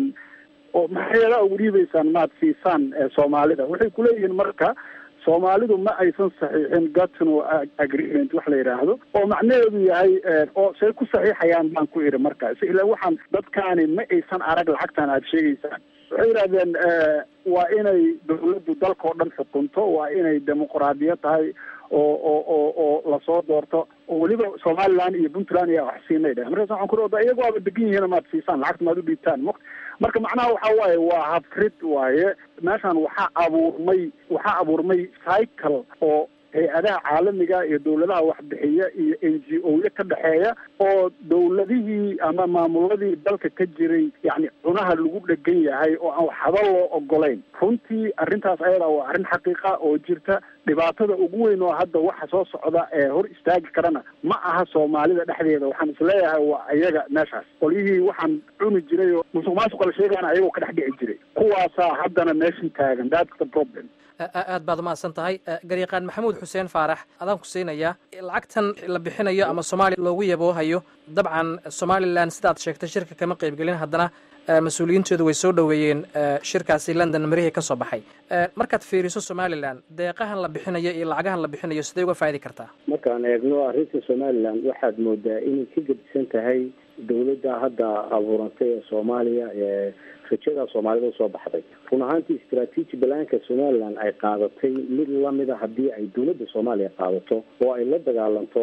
oo maxay ugu dhiibaysaan maad siisaan soomaalida. waxay kuleeyihiin marka soomaalidu ma aysan saxiixin Gatineau agreement wax la yidhaahdo oo macnaheedu yahay oo say ku saxiixayaan baan ku idhi markaas ilaa waxaan dadkaani ma aysan arag lacagtan aada sheegaysaan. waxay yidhahdeen waa inay dawladdu dalka oo dhan xukunto, waa inay dimuqraadiyad tahay oo oo oo oo lasoo doorto oo weliba somaliland iyo puntland ayaa wax siinay dheh. markaas waxaan ku oda iyagu waaba degan yihiin maad siisaan lacagta maad u dhiibtaan. marka macnaha waxa waaye waa habrid waaye. meeshaan waxaa abuurmay waxaa abuurmay cycle oo hay-adaha caalamiga iyo dawladaha waxbixiya iyo n g o-ya ka dhexeeya oo dawladihii ama maamuladii dalka ka jiray yani cunaha lagu dhegan yahay oo aan waxba loo ogolayn. runtii arrintaas ayada waa arrin xaqiiqa oo jirta. dhibaatada ugu weyn oo hadda waxa soo socda ee hor istaagi karana ma aha soomaalida dhexdeeda. waxaan isleeyahay waa ayaga meeshaas qolyihii waxaan cuni jiray oo musuq maasuqa la sheegana ayagoo ka dhex dhici jiray kuwaasaa haddana meeshii taagan. that's the problem. aad baad umahadsan tahay. garyaqaan maxamuud xuseen faarax, adaan ku siinayaa lacagtan la bixinayo ama soomaaliya loogu yaboohayo. dabcan somalilan sidaad sheegtay shirka kama qaybgelin, haddana mas-uuliyiintoodu way soo dhoweeyeen shirkaasi london marihii ka soo baxay. markaad fiiriso somalilan deeqahan la bixinayo iyo lacagahan la bixinayo sidee uga faa'idi kartaa? markaan eegno arrinta somalilan waxaad moodaa inay ka gedisan tahay dawladda hadda abuurantay ee soomaaliya ee rajada soomaalida usoo baxday. run ahaantii istraatiiji balaanka somalilan ay qaadatay mid lamida haddii ay dawladda soomaaliya qaadato oo ay la dagaalanto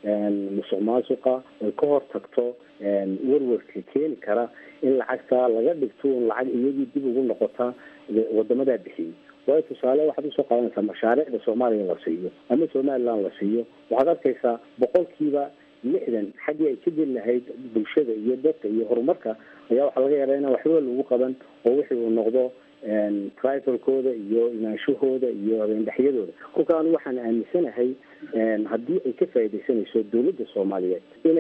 musuq maasuqa, ay ka hor tagto warwarka keeni kara in lacagta laga dhigto un lacag iyadii dib ugu noqota wadamadaa bixiyey. waayo tusaale waxaad usoo qaadanaysaa mashaariicda soomaaliya la siiyo ama somalilan la siiyo, waxaad arkaysaa boqolkiiba lixdan xaggii ay ka geli lahayd bulshada iyo dadka iyo horumarka ayaa waxaa laga yaabaa inaan waxba lagu qaban oo wixii uu noqdo tribalkooda iyo imaanshahooda iyo habeendhexyadooda. kolka anu waxaan aaminsanahay haddii ay ka faaidaysanayso dawladda soomaaliyeed inay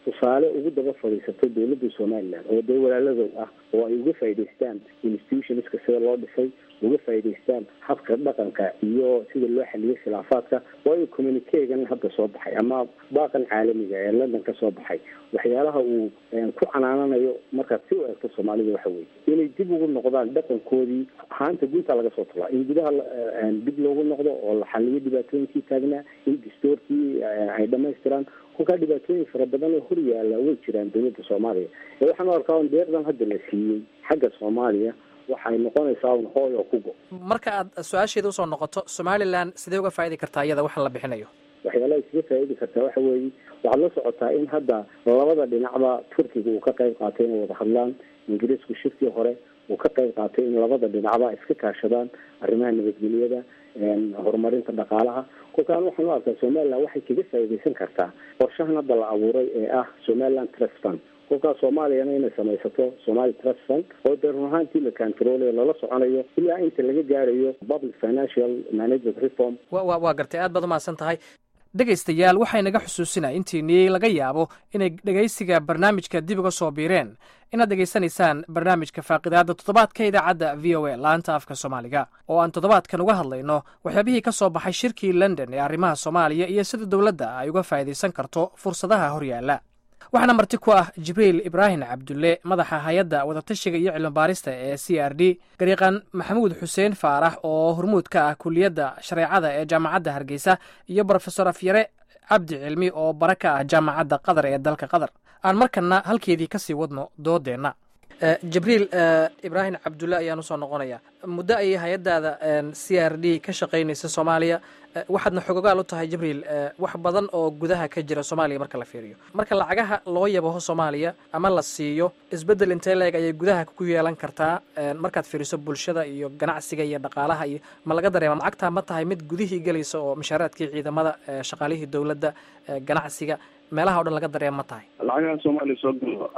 tusaale ugu daba fadhiisato dowladda somaliland oo dee walaaladood ah oo ay uga faa'idaystaan institutionska sida loo dhisay uga faa'idaystaan habka dhaqanka iyo sida loo xaliyay khilaafaadka waayo communiquegan hadda soo baxay ama baaqan caalamiga ee london ka soo baxay waxyaalaha uu ku canaananayo markaad si u eegto soomaalida waxa weeye inay dib ugu noqdaan dhaqankoodii haanta gunta laga soo talaa in gudaha dib loogu noqdo oo la xaliyo dhibaatooyinkii taagnaa in dastuurkii ay dhamaystiraan kolkaa dhibaatooyin fara badan oo hor yaala way jiraan dowladda soomaaliya ee waxaan u arkaa on deeqdan hadda la siiyey xagga soomaaliya waxay noqonaysaa un hooy oo ku go marka aad su-aasheeda usoo noqoto somaliland sidee uga faa'idi kartaa iyada waxa la bixinayo waxyaalaha iskaga faa'idi kartaa waxa weeye waxaad la socotaa in hadda labada dhinacba turkiga uu ka qayb qaatay inay wada hadlaan ingiriisku shirkii hore uu ka qayb qaatay in labada dhinacba iska kaashadaan arrimaha nabadgelyada horumarinta dhaqaalaha kolkaan waxaan u arkaa somaliland waxay kaga faa'iidaysan kartaa qorshahan hadda la abuuray ee ah somaliland trust fund kolkaas soomaaliyana inay samaysato somali trust fund oo dee run ahaantii la controlayo lala soconayo ilaa inta laga gaarayo public financial management reform wa wa waa gartay aad baad umahadsan tahay dhegaystayaal waxay naga xusuusinay intiinii laga yaabo inay dhegaysiga barnaamijka dib uga soo biireen inaad dhegaysanaysaan barnaamijka faaqidaada toddobaadka idaacadda v o a laanta afka soomaaliga oo aan toddobaadkan uga hadlayno waxyaabihii ka soo baxay shirkii london ee arrimaha soomaaliya iyo sida dowladda ay uga faa'iidaysan karto fursadaha horyaala waxaana marti ku ah jibriil ibraahim cabdulle madaxa hay-adda wadatashiga iyo cilmibaarista ee c r d gariiqan maxamuud xuseen faarax oo hormuud ka ah kuliyadda shareecada ee jaamacadda hargeysa iyo brofesor afyare cabdi cilmi oo bara ka ah jaamacadda qatar ee dalka qatar aan markana halkeedii kasii wadno doodeenna jibriil ibraahim cabdulle ayaan usoo noqonaya muddo ayay hay-addaada c r d ka shaqaynaysa soomaaliya waxaadna xogogaal u tahay jibriil wax badan oo gudaha ka jira soomaaliya marka la fiiriyo marka lacagaha loo yabaho soomaaliya ama la siiyo isbeddel intee leeg ayay gudaha ku yeelan kartaa markaad fiiriso bulshada iyo ganacsiga iyo dhaqaalaha iyo ma laga dareema lacagtaa ma tahay mid gudihii gelaysa oo mushaaraadkii ciidamada shaqaalihii dowladda ganacsiga meelaha o dhan laga dareema ma tahay lacagaha soomaaliya soo galo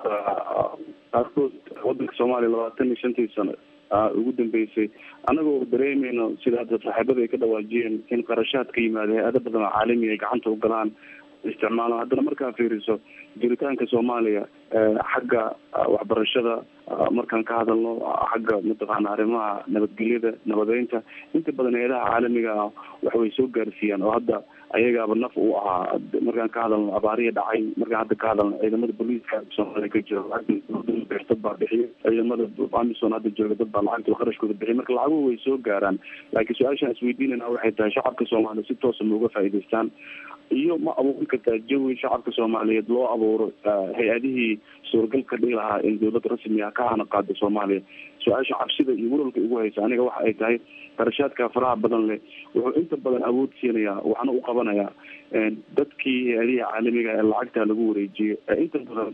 qaarkood wadanka soomaaliya labaatan iyo shantii sano ugu dambeysay annagoo dareemayno sida hadda saaxiibada ay ka dhawaajiyeen in qarashaad ka yimaada hay-ado badan oo caalamiga ay gacanta u galaan isticmaalaan haddana markaa fiiriso jiritaanka soomaaliya xagga waxbarashada markaan ka hadalno xagga mataqaana arrimaha nabadgelyada nabadeynta inta badan hay-adaha caalamiga ah waxbay soo gaarsiiyaan oo hadda ayagaaba naf u ahaa markaan ka hadalno abaariya dhacay markaan hadda ka hadalno ciidamada booliiska soomaaliya ka jiro dad baa bixiya ciidamada amison hadda jooga dad baa lacagta qarashkooda bixiya marka lacaguhu way soo gaaraan laakiin su-aashaan isweydiinayna waxay tahay shacabka soomaaliya si toosa ma uga faa'iidaystaan iyo ma abuurin kartaa jawi shacabka soomaaliyeed loo abuuro hay-adihii suuragal ka dhigi lahaa in dowlad rasmi ah ka hana qaado soomaaliya su-aasha cabsida iyo walwalka igu haysa aniga waxa ay tahay qarashaadka faraha badan leh wuxuu inta badan awood siinayaa waxna u qabanayaa dadkii hay-adihii caalamiga ee lacagta lagu wareejiyay ee inta badan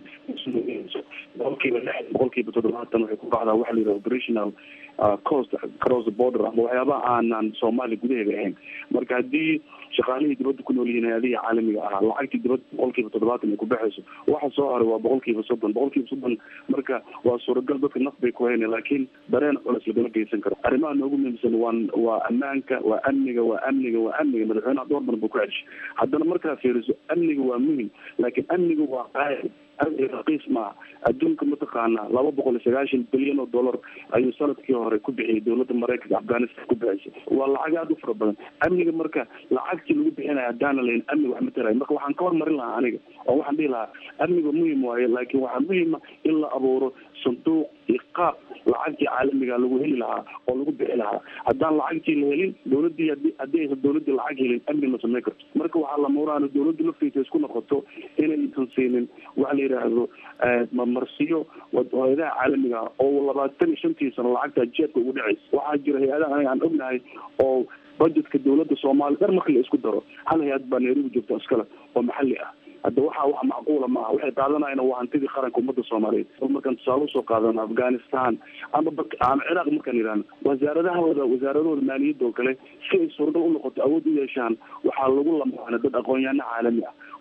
boqolkiiba lix boqolkiiba toddobaatan waxay ku bacdaa waxa la yidhaha operational cost cross the border ama waxyaabaha aanan soomaaliya gudaheeda ahayn marka haddii shaqaalihii dibadda ku nool yihiin hay-adihii caalamiga ahaa lacagtii dibadda boqolkiiba toddobaatan ay ku baxayso waxa soo haray waa boqolkiiba soddon boqolkiiba soddon marka waa suuragal dadka naf bay ku hayna laakiin dareen culas lagama geysan karo arrimaha noogu muhiimsan waa waa ammaanka waa amniga waa amniga waa amniga madaxweynaha dhowr badan buu ku ceshay haddana markaa fiiriso amniga waa muhim laakiin amniga waa qaali amniga raqiis maaha adduunka mataqaana laba boqol iyo sagaashan bilyan oo dollar ayuu sanadkii hore ku bixiyay dowladda maraykanka afghanistan ku bixisay waa lacag aada u fara badan amniga marka lacagtii lagu bixinaya haddaana lahayn amniga wax ma tarayo marka waxaan ka hormarin lahaa aniga oo waxaan dhihi lahaa amniga muhim waaye laakiin waxaa muhima in la abuuro sanduuq iyo qaab lacagtii caalamiga lagu heli lahaa oo lagu bixi lahaa haddaan lacagtii la helin dowladii hadii haddii aysan dowladii lacag helin amni ma samayn karto marka waxaa la muuraana dowladda laftiisa isku noqoto inaysan siinin waxa la yidhaahdo mamarsiyo hay-adaha caalamiga oo labaatan iyo shantii sano lacagta jeedka ugu dhacaysa waxaa jira hay-adaha aniga aan ognahay oo budgetka dowladda soomaaliya dhar marka la isku daro hal hay-ad baa nairobi joogta iskale oo maxalli ah hadda waxaa wax macquula maaha waxay qaadanayaan waa hantidii qaranka ummadda soomaaliyeed markaan tusaale usoo qaadano afghanistan ama ama ciraaq markaan idhaahno wasaaradahooda wasaaradahooda maaliyadda oo kale si ay suuragal u noqoto awood u yeeshaan waxaa lagu lamaana dad aqoon-yahano caalami ah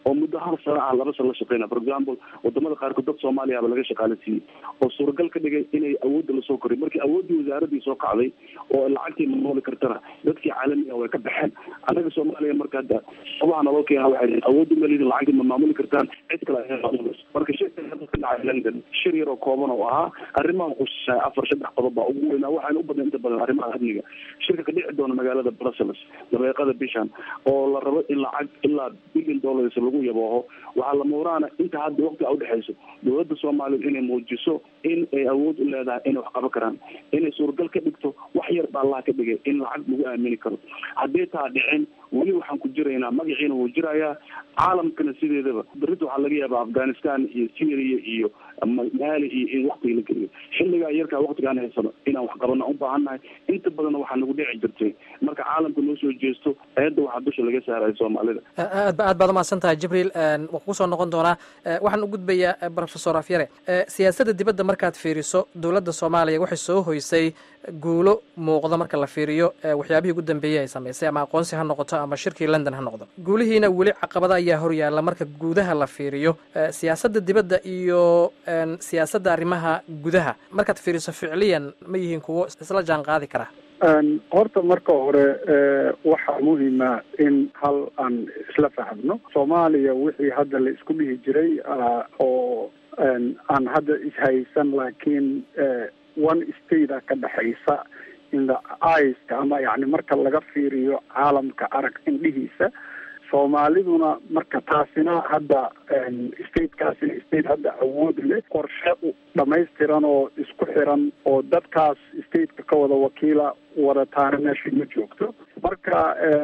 oo muddo hal sano ah laba sano la shaqeynaya. For example, wadamada qaarkood dad Soomaaliya ba laga shaqaaleysiiyey oo suuragal ka dhigay inay awoodda la soo koriyo. Markii awooddii wasaaradii soo kacday oo lacagtii maamuli kartana dadkii caalamiga way ka baxeen. Anaga Soomaaliya marka hadda sabaha naloo keenaa waxay awooddu malidin lacagtii ma maamuli kartaan cid kale ay maamulayso. Marka shirka hadda ka dhacay London shir yar oo kooban oo ahaa arrimaha quseeya afar saddex qodob baa ugu weynaa waxaana u badan inta badan arrimaha amniga. Shirka ka dhici doona magaalada Brussels dabeeqada bishan oo la rabo in lacag ilaa billion dollars lagu yabooho. waxaa la muuraana inta hadda waqti u dhexeyso dowladda Soomaaliya inay muujiso in ay awood u leedahay inay wax qaban karaan, inay suuragal ka dhigto wax yar baa Allah ka dhigay in lacag lagu aamini karo. haddii taa dhicin weli waxaan ku jiraynaa magaciina wuu jirayaa caalamkana sideedaba berrito waxaa laga yaabaa Afghanistan iyo Syria iyo Mali iyo in waqti la geliyo xilliga yarka waqtigaan haysano inaan wax qabano u baahannahay. inta badan waxaa nagu dhici jirtay marka caalamka noo soo jeesto ayada waxaa dusha laga saaray Soomaalida. aad aad baad umahadsan tahay Jibriil. waan ku soo noqon doonaa waxaan u gudbayaa Professor Afyare. siyaasadda dibadda markaad fiiriso dowladda Soomaaliya waxay soo hoysay guulo muuqda marka la fiiriyo waxyaabihii ugu dambeeyay ay sameysay ama aqoonsi ha noqoto ama shirkii London ha noqdo. guulihiina weli caqabada ayaa hor yaalla marka guudaha la fiiriyo siyaasadda dibadda iyo siyaasadda arrimaha gudaha markaad fiiriso ficliyan ma yihiin kuwo isla jaan qaadi kara? horta marka hore waxaa muhiima in hal aan isla fahmno Soomaaliya wixii hadda la isku dhihi jiray oo aan hadda ishaysan laakiin one state ka dhaxaysa in the eyes ama yani marka laga fiiriyo caalamka arag indhihiisa. Soomaaliduna marka taasina hadda statekaasina state hadda awood leh qorshe dhamaystiran oo isku xiran oo dadkaas stateka ka wada wakiila wadataana meesha ma joogto. marka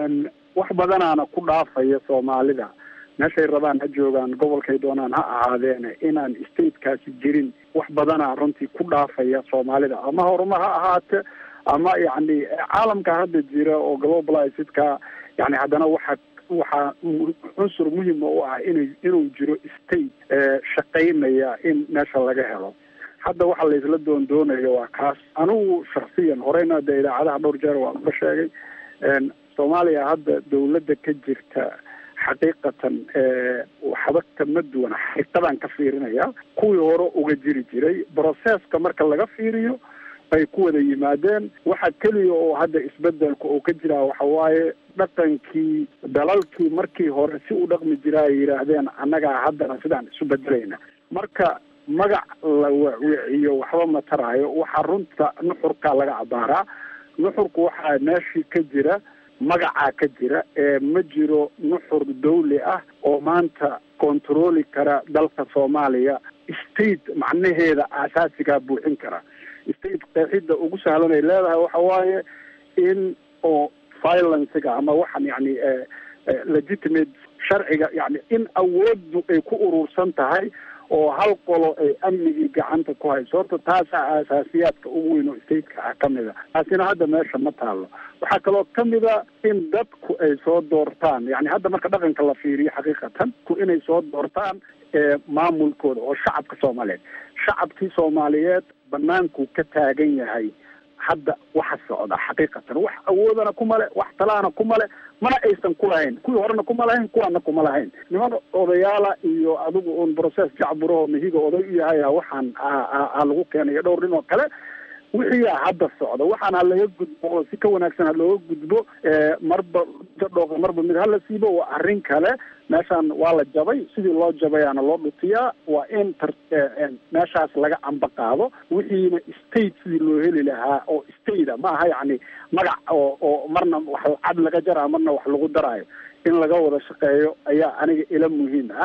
wax badanaana ku dhaafaya Soomaalida meeshay rabaan ha joogaan gobolkay doonaan ha ahaadeen inaan statekaasi jirin. wax badanaa runtii ku dhaafaya Soomaalida ama horuma ha ahaate ama yani caalamka hadda jira oo globalizedka yani haddana waxa waxaa cunsur muhiim u ah inay inuu jiro state shaqaynaya in meesha laga helo. hadda waxa la isla doon doonayo waa kaas. anigu shakhsiyan horeyna de idaacadaha dhowr jeer waa uga sheegay Soomaaliya hadda dowladda ka jirta xaqiiqatan waxba kama duwan xigtadan ka fiirinaya kuwii hore uga jiri jiray processka marka laga fiiriyo ay ku wada yimaadeen. waxa keliya oo hadda isbedelka oo ka jira waxa waaye dhaqankii dalalkii markii hore si u dhaqmi jiraa ay yidhaahdeen annagaa haddana sidaan isu bedelayna. marka magac la wiciyo waxba ma taraayo. waxaa runta nuxurka laga abaaraa. nuxurku waxaa meeshii ka jira magacaa ka jira ee ma jiro nuxur dawli ah oo maanta controli kara dalka Soomaaliya state macnaheeda asaasiga buuxin kara. state qeexida ugu sahlan ay leedahay waxa waaye in oo violence-ga ama waxan yani legitimate sharciga yani in awooddu ay ku urursan tahay oo hal qolo ay amnigii gacanta ku hayso. horta taasaa asaasiyaadka ugu weyn oo stateka ah ka mid a. taasina hadda meesha ma taalo. waxaa kaloo ka mid a in dadku ay soo doortaan yani hadda marka dhaqanka la fiiriyo xaqiiqatan ku inay soo doortaan maamulkooda oo shacabka Soomaaliyeed. shacabkii Soomaaliyeed banaanku ka taagan yahay hadda waxa socda xaqiiqatan wax awoodana kuma le wax talaana kuma le mana aysan ku lahayn. kuwii horena kuma lahayn kuwaana kuma lahayn. niman odayaala iyo adigu un process jacburo mihiga oday u yahay waxaan aa lagu keenayo dhowr nin oo kale wixii hadda socda waxaan ha laga gudbo oo si ka wanaagsan ha looga gudbo marba dhooqa marba mid hala siibo waa arrin kale. meeshaan waa la jabay sidii loo jabayaana loo dhutiyaa. waa in meeshaas laga amba qaado wixiina state sidii loo heli lahaa oo state ma aha yani magac oo oo marna wax cad laga jaraa marna wax lagu daraayo in laga wada shaqeeyo ayaa aniga ila muhiim ah.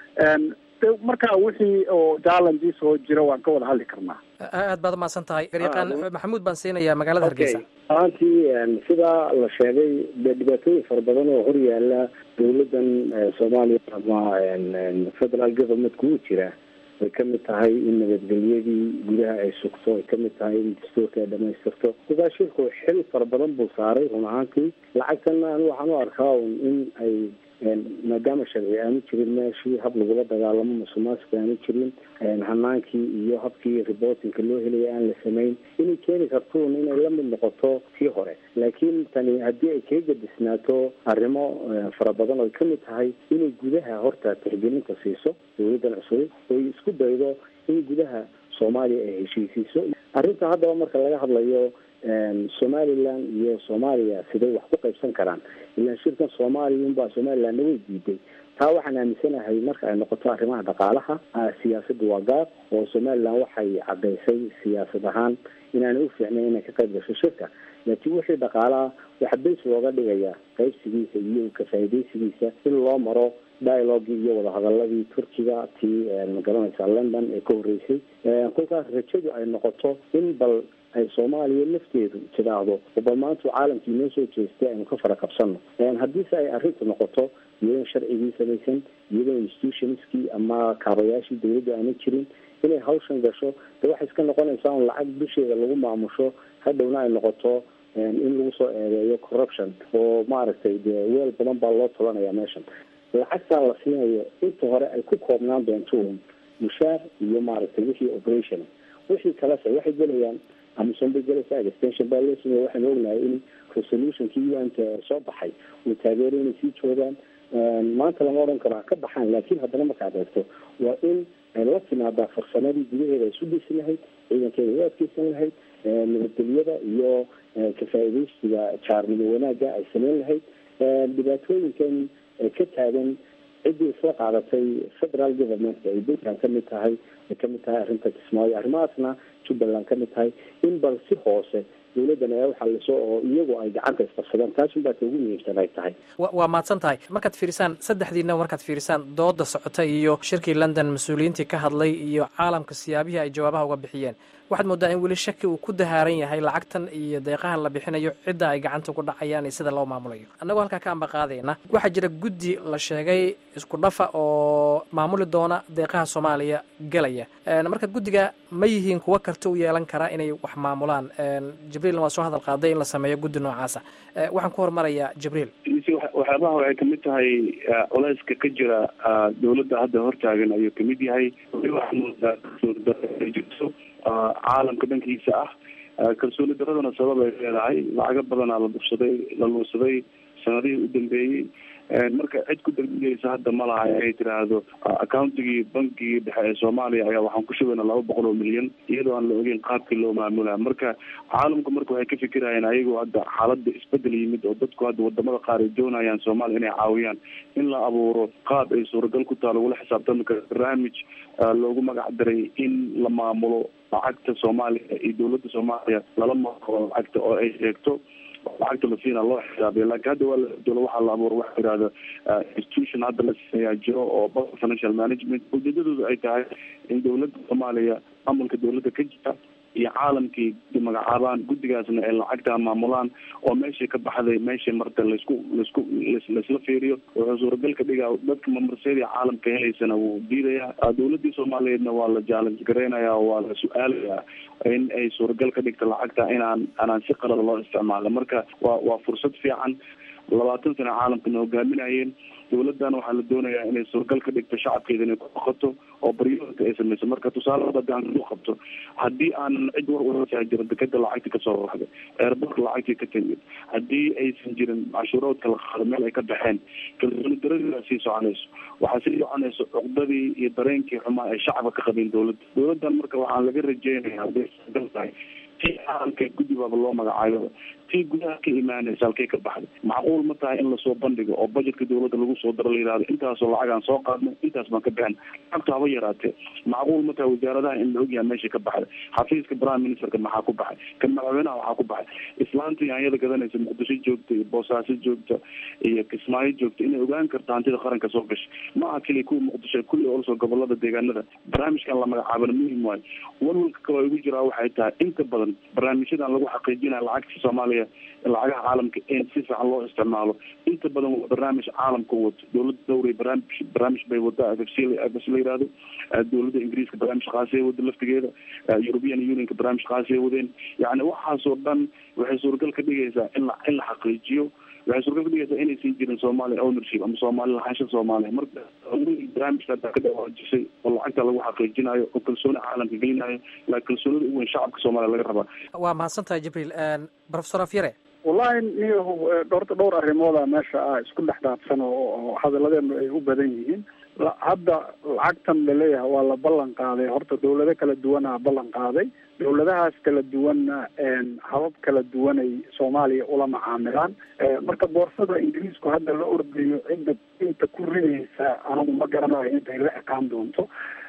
marka wixii oo challenges oo jira waan ka wada hadli karnaa. aad baad umahadsan tahay. garyaqaan maxamuud baan siinayaa magaalada Hargeysa. ahaantii sidaa la sheegay dee dhibaatooyin fara badan oo hor yaala dowladdan Soomaaliya ama federal government ku jira way ka mid tahay in nabadgelyadii gudaha ay sugto, ay ka mid tahay in dastuurka ay dhamaystirto. sidaa shirku xil fara badan buu saaray run ahaantii. lacagtana anigu waxaan u arkaa in ay maadaama sharci aanu jirin meeshii hab lagula dagaalamo musuqmaasuqa aanu jirin hanaankii iyo habkii reportingka loo helaya aan la samayn inay keeni kartuun inay la mid noqoto tii hore. laakiin tani haddii ay kaga gadisnaato arrimo fara badan oo kamid tahay inay gudaha horta tixgelinta siiso dowladdan cusub oo isku daydo in gudaha Soomaaliya ay heshiisiiso. arrinta haddaba marka laga hadlayo Somaliland iyo Soomaaliya sidee wax ku qaybsan karaan ilaa shirkan Soomaaliya unbaa Somaliland way diiday. taa waxaan aaminsanahay marka ay noqoto arrimaha dhaqaalaha siyaasadda waa gaar oo Somaliland waxay cadeysay siyaasad ahaan inaan u fiicnayn inay ka qayb gasho shirka. laakiin wixii dhaqaalaha waxa beys looga dhigayaa qaybsigiisa iyo ka faa'iidaysigiisa in loo maro dialogue iyo wada hadaladii Turkiga tii magaranaysa London ee ka horeysay. kolkaas rajadu ay noqoto in bal ay Soomaaliya lafteedu tiraahdo ubamaantu caalamkii noo soo jeestay aynu ka fara qabsano. haddii ay arrintu noqoto iyadoo sharcigii samaysan iyadoo institutionskii ama kaabayaashii dowladda aanu jirin inay hawshan gasho de waxay iska noqonaysaa un lacag dusheeda lagu maamusho hadhowna ay noqoto in lagu soo eedeeyo corruption oo maaragtay dee weel badan baa loo tolanayaa meeshan. lacagtaa la siinayo inta hore ay ku koobnaan doonto mushaar iyo maaragtay wixii operation wixii kalese waxay gelayaan amisom bay gelaysaa extension baa loo sameeyey. waxaan ognahay in resolutionkii u n ka soo baxay uu taageero inay sii joogaan. maanta lama odhan karo ka baxaan laakiin haddana markaad eegto waa in la timaadaa farsamadii gudaheeda ay isu dhisi lahayd ciidankeeda u adkeysan lahayd nabadgelyada iyo ka faa'iidaysiga jaarnimo wanaagga ay samayn lahayd. dhibaatooyinkan ka taagan ciddii isla qaadatay federal government ay Puntland ka mid tahay ka mid tahay arrinta Kismaayo arrimahaasna Jubbaland ka mid tahay in bal si hoose dowladdan ay waxa la soo oo iyagu ay gacanta isqabsadaan taas unbaa ugu muhiimsan ay tahay. waa mahadsan tahay markaad fiirisaan saddexdiina markaad fiirisaan dooda socota iyo shirkii London mas-uuliyiintii ka hadlay iyo caalamka siyaabihii ay jawaabaha uga bixiyeen waxaad moodaa in weli shaki uu ku dahaaran yahay lacagtan iyo deeqahan la bixinayo cidda ay gacanta ku dhacayaan iyo sida loo maamulayo. annagoo halkaa ka amba qaadayna waxaa jira guddi la sheegay isku dhafa oo maamuli doona deeqaha Soomaaliya galaya. marka guddiga ma yihiin kuwa karti u yeelan kara inay wax maamulaan? Jibriil waa soo hadal qaaday in la sameeyo guddi noocaasa. waxaan ku hormarayaa Jibriil. waxyaabaha waxay kamid tahay culayska ka jira dowladda hadda hortaagan ayuu kamid yahay. caalamka dhankiisa ah kalsooni daradana sabab ay leedahay lacago badanaa la dhufsaday la luusaday sanadihii u dambeeyey. marka cid ku degdegaysa hadda ma laha ay tiraahdo accountigii bankigii dhexe ee Soomaaliya ayaa waxaan ku shubaynaa laba boqol oo milyan iyadoo aan la ogeyn qaabkii loo maamulaa. marka caalamku marka waxay ka fikirayaan ayagoo hadda xaaladda isbedel yimid oo dadku hadda wadamada qaar ay doonayaan Soomaaliya inay caawiyaan in la abuuro qaab ay suuragal ku taalo lagula xisaabtami karo barnaamij loogu magac daray in la maamulo lacagta Soomaaliya iyo dowladda Soomaaliya lala maamulo lacagta oo ay sheegto lacagta la siina loo xisaabiyo. laakiin hadda waa dowla waxaa la abuuro waxa yidhahda institution hadda la siinayaa jiro oo financial management ujeedadooda ay tahay in dowladda Soomaaliya maamulka dowladda ka jira iyo caalamkii magacaabaan guddigaasna ay lacagta maamulaan oo meeshii ka baxday meeshii marta laisku laisku laisla fiiriyo wuxuu suuragal ka dhigaa dadka mamarseedii caalamka helaysana wuu diidayaa. dowladdii Soomaaliyeedna waa la challenge gareynayaa waa la su-aalayaa in ay suuragal ka dhigta lacagta inaan anaan si qalad loo isticmaalo. marka waa waa fursad fiican. labaatan sano caalamkana hogaaminayeen dowladdan waxaa la doonayaa inay suuragal ka dhigto shacabkeeda inay ku dhaqato oo baryoodka ay samayso. marka tusaale hadaan ku qabto haddii aanan cid war uaa jirin dekeda lacagtii kasoo baxday eerborka lacagtii ka timid haddii aysan jirin cashuuroodka la qaado meel ay ka baxeen kalsooni daradii sii soconayso waxaa sii soconayso cuqdadii iyo dareenkii xumaa ay shacabka ka qabeen dowladda. dowladdan marka waxaan laga rajeynaya hadday suuragal tahay tii caalamka guddi baaba loo magacaabo tii gudaha ka imaanaysa halkay ka baxday. macquul ma tahay in lasoo bandhigo oo budgetka dowladda lagu soo daro la yidhahdo intaasoo lacagaan soo qaadno intaas baan ka bixin lacagtu haba yaraatee. macquul ma tahay wasaaradaha in la ogyahay meesha ka baxday xafiiska prime ministerka maxaa ku baxay kan madaxweynaha waxaa ku baxay islaantii anyada gadanaysa muqdisho joogta iyo boosaaso joogta iyo kismaayo joogta inay ogaan karto hantida qaranka soo gashay. ma aha keliya kuwa muqdisho kulli olsoo gobolada deegaanada barnaamijkan la magacaabana muhim waayo. walwalka kaloo igu jiraa waxay tahay inta badan barnaamijyadan lagu xaqiijinaya lacagta Soomaaliya lacagaha caalamka in si fiican loo isticmaalo inta badan waa barnaamij caalamka wato. dowladda dowray barnaamij barnaamij bay wadaa agafsiil agafsi la yidhahdo. dowladda ingiriiska barnaamij khaasi wada laftigeeda. European Unionka barnaamij khaasi wadeen. yacni waxaasoo dhan waxay suuragal ka dhigaysaa in la in la xaqiijiyo waxay suurta ka dhigaysaa inaysan jirin Somali ownership ama Somali lahaansho Soomaaliya. Marka barnaamijka ka dhawaajisay oo lacagta lagu xaqiijinayo oo kalsooni caalamka gelinayo la kalsoonida ugu weyn shacabka Soomaaliya laga rabaa. waa mahadsantahay Jibriil. Professor Afyare wallahi niyo dhowr dhowr arrimood meesha ah isku dhexdaadsan oo hadalladeenu ay u badan yihiin. hadda lacagtan la leeyahay waa la ballan qaaday, horta dawlado kala duwan aa ballan qaaday. dawladahaas kala duwanna habab kala duwan ay Soomaaliya ula macaamilaan. marka boorsada Ingiriisku hadda la ordayo cidda inta ku ridaysa anigu ma garanayo intay la ekaan doonto.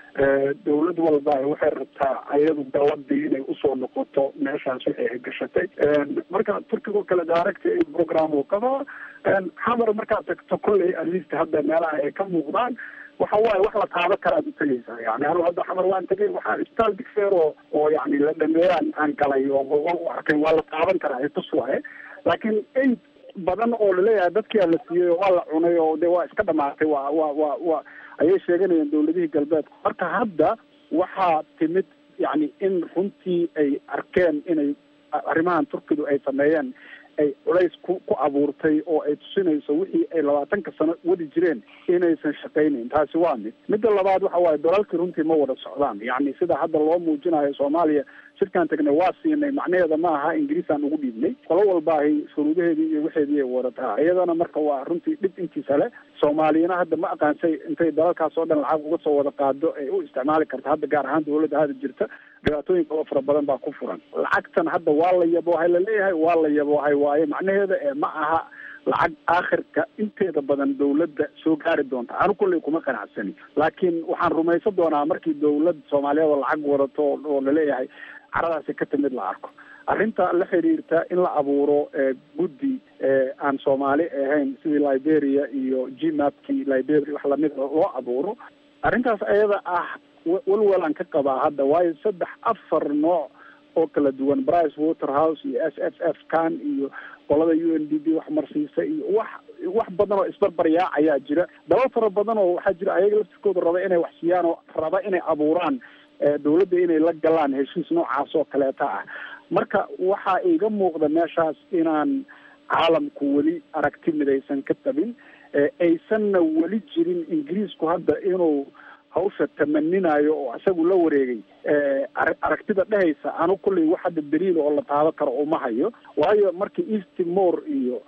dawlad walba waxay rabtaa ayadu daladii inay usoo noqoto meeshaas waxay gashatay. marka turkiga kale daaragta ay program u qabaa xamar markaa tagto kolley at least hadda meelaha ay ka muuqdaan waxa waaye wax la taaban karaa u tagaysaa. yani anu hadda xamar waan tagay waxaa isbitaal digseer oo oo yani la dhameeyaan aan galay oo arkay waa la taaban karaa itus waaye. laakiin in badan oo laleeyahay dadkii la siiyey waa la cunay oo de waa iska dhamaatay waa waa waa waa ayay sheeganayaan dawladihii galbeedka. marka hadda waxaa timid yani in runtii ay arkeen inay arrimahan turkidu ay sameeyeen ay culays ku ku abuurtay oo ay tusinayso wixii ay labaatanka sano wadi jireen inaysan shaqaynayn. taasi waa mid. midda labaad waxa waaye dalalkii runtii ma wada socdaan. yani sida hadda loo muujinayo Soomaaliya shirkaan tagnay waa siinay macnaheeda ma aha Ingiriisaan ugu dhiibnay. qolo walba ay shuruudaheedii iyo waxeedii ay wadataa. iyadana marka waa runtii dhib intiisa le. Soomaaliyana hadda ma aqaansay intay dalalkaas oo dhan lacag uga soo wada qaado ay u isticmaali karta hadda gaar ahaan dawladda hadda jirta. dhibaatooyinka oo fara badan baa ku furan. lacagtan hadda waa la yaboohay la leeyahay waa la yaboohay waaye macnaheeda ee ma aha lacag aakhirka inteeda badan dawladda soo gaari doonta. anu kulley kuma qanacsani, laakiin waxaan rumaysan doonaa markii dawlad Soomaaliyeed lacag wadato oo la leeyahay caradaasi ka timid la arko. arrinta la xiriirta in la abuuro guddi aan Soomaali ahayn sidii Liberia iyo G MAP-kii Liberia wax lamid loo abuuro, arrintaas ayada ah walwalaan ka qabaa hadda waayo saddex afar nooc oo kala duwan Price Waterhouse iyo S F F kan iyo qolada U N D P wax marsiisa iyo wax wax badan oo isbarbaryaa ayaa jira. dalal fara badan oo waxaa jira ayaga laftirkooda raba inay wax siiyaan oo raba inay abuuraan dawladda inay la galaan heshiis noocaas oo kaleeta ah. marka waxaa iga muuqda meeshaas inaan caalamku weli aragti midaysan ka tabin, aysanna weli jirin Ingiriisku hadda inuu hawsha tamaninayo oo isagu la wareegay aragtida dhehaysa anu kulley wax hadda daliil oo la taaban karo uma hayo. waayo markii East Timor iyo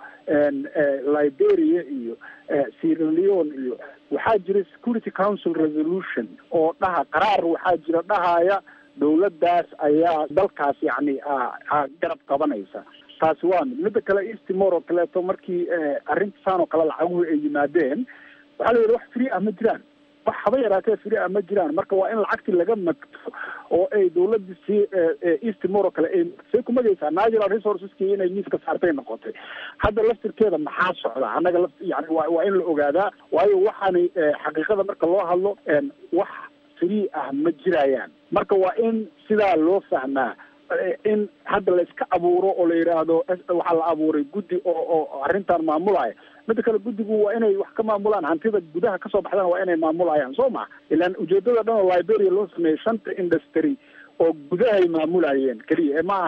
Liberia iyo Sierra Leone iyo waxaa jira Security Council resolution oo dhaha qaraar waxaa jira dhahaya dawladdaas ayaa dalkaas yani garab qabanaysa. taasi waa mid. midda kale East Timor oo kaleeto markii arrintasaan oo kale lacaguhu ay yimaadeen waxaa la yidhi wax free ah ma jiraan, wax haba yaraatee free ah ma jiraan. marka waa in lacagtii laga magto oo ay dawladda si East Timor oo kale ay say ku magaysaa natural resourceski inay miiska saartay noqotay. hadda laftirkeeda maxaa socda annaga laf yani waa waa in la ogaadaa. waayo waxaani xaqiiqada marka loo hadlo wax free ah ma jirayaan. marka waa in sidaa loo fahmaa in hadda la iska abuuro oo la yidhaahdo waxaa la abuuray guddi oo oo arrintan maamulaya. midda kale guddigu waa inay wax ka maamulaan hantida gudaha kasoo baxdana waa inay maamulayaan soo ma. ilaan ujeedada dhan oo Liberia loo sameeyey shanta industry oo gudahay maamulayeen keliya ma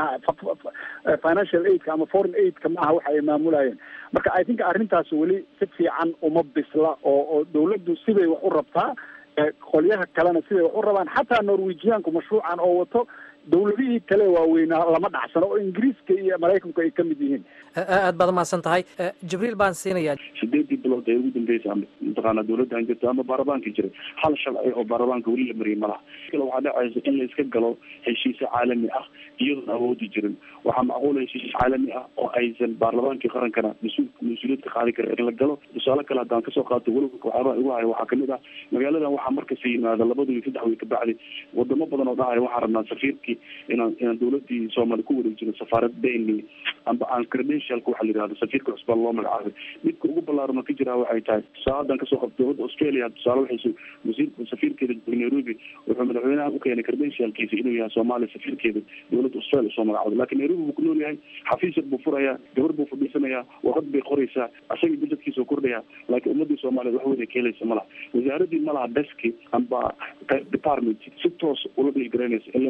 aha financial aidka ama foreign aidka ma aha waxa ay maamulayeen. marka I think arrintaas weli si fiican uma bisla oo oo dawladdu siday wax u rabtaa qolyaha kalena siday wax u rabaan. xataa Norwegianku mashruucan oo wato dawladihii kale waaweynaa lama dhacsano oo Ingiriiska iyo Maraykanku ay ka mid yihiin. aad baad mahadsan tahay. Jibriil baan siinayaa. sideedii bilood ee ugu dambeysay mataqaanaa dawladdan jirta ama baarlamaanka jiray hal sharci oo baarlamaanka weli la mariyay malaha. kale waxaa dhacaysa in la iska galo heshiisyo caalami ah iyadoon awoodi jirin. waxaa macquul ah heshiis caalami ah oo aysan baarlamaankii qarankana mas-uul mas-uuliyad ka qaadi karin in la galo. tusaale kale haddaan kasoo qaato walowga waxyaabaha igu haya waxaa kamid ah magaaladan waxaa markasta yimaada labada iyo saddex wiil kabacdi wadamo badan oo dhahaya waxaan rabnaa safiirkii inaan inaan dawladii Soomaali ku wareejino safaarad Benin amba aan credentialka waxa la yidhahdo safiirka cusub loo magacaabay. midka ugu ballaaran ka jira waxay tahay saacadan kasoo qabto dawladda Australia tusaale waxay wasiirka safiirkeeda Nairobi wuxuu madaxweynaha u keenay credentialkiisa inuu yahay Soomaali safiirkeeda dawladda Australia soo magacaabay. laakiin Nairobi buu ku nool yahay xafiis buu furayaa gabar buu fadhiisanayaa warqad bay qoraysaa asaga budgetkiisa kordhaya laakiin ummadii Soomaaliyeed wax weyn ay keenaysa malaha. wasaaradii malaha deski amba department si toos ula dhigareynaysa ilaa maba jirin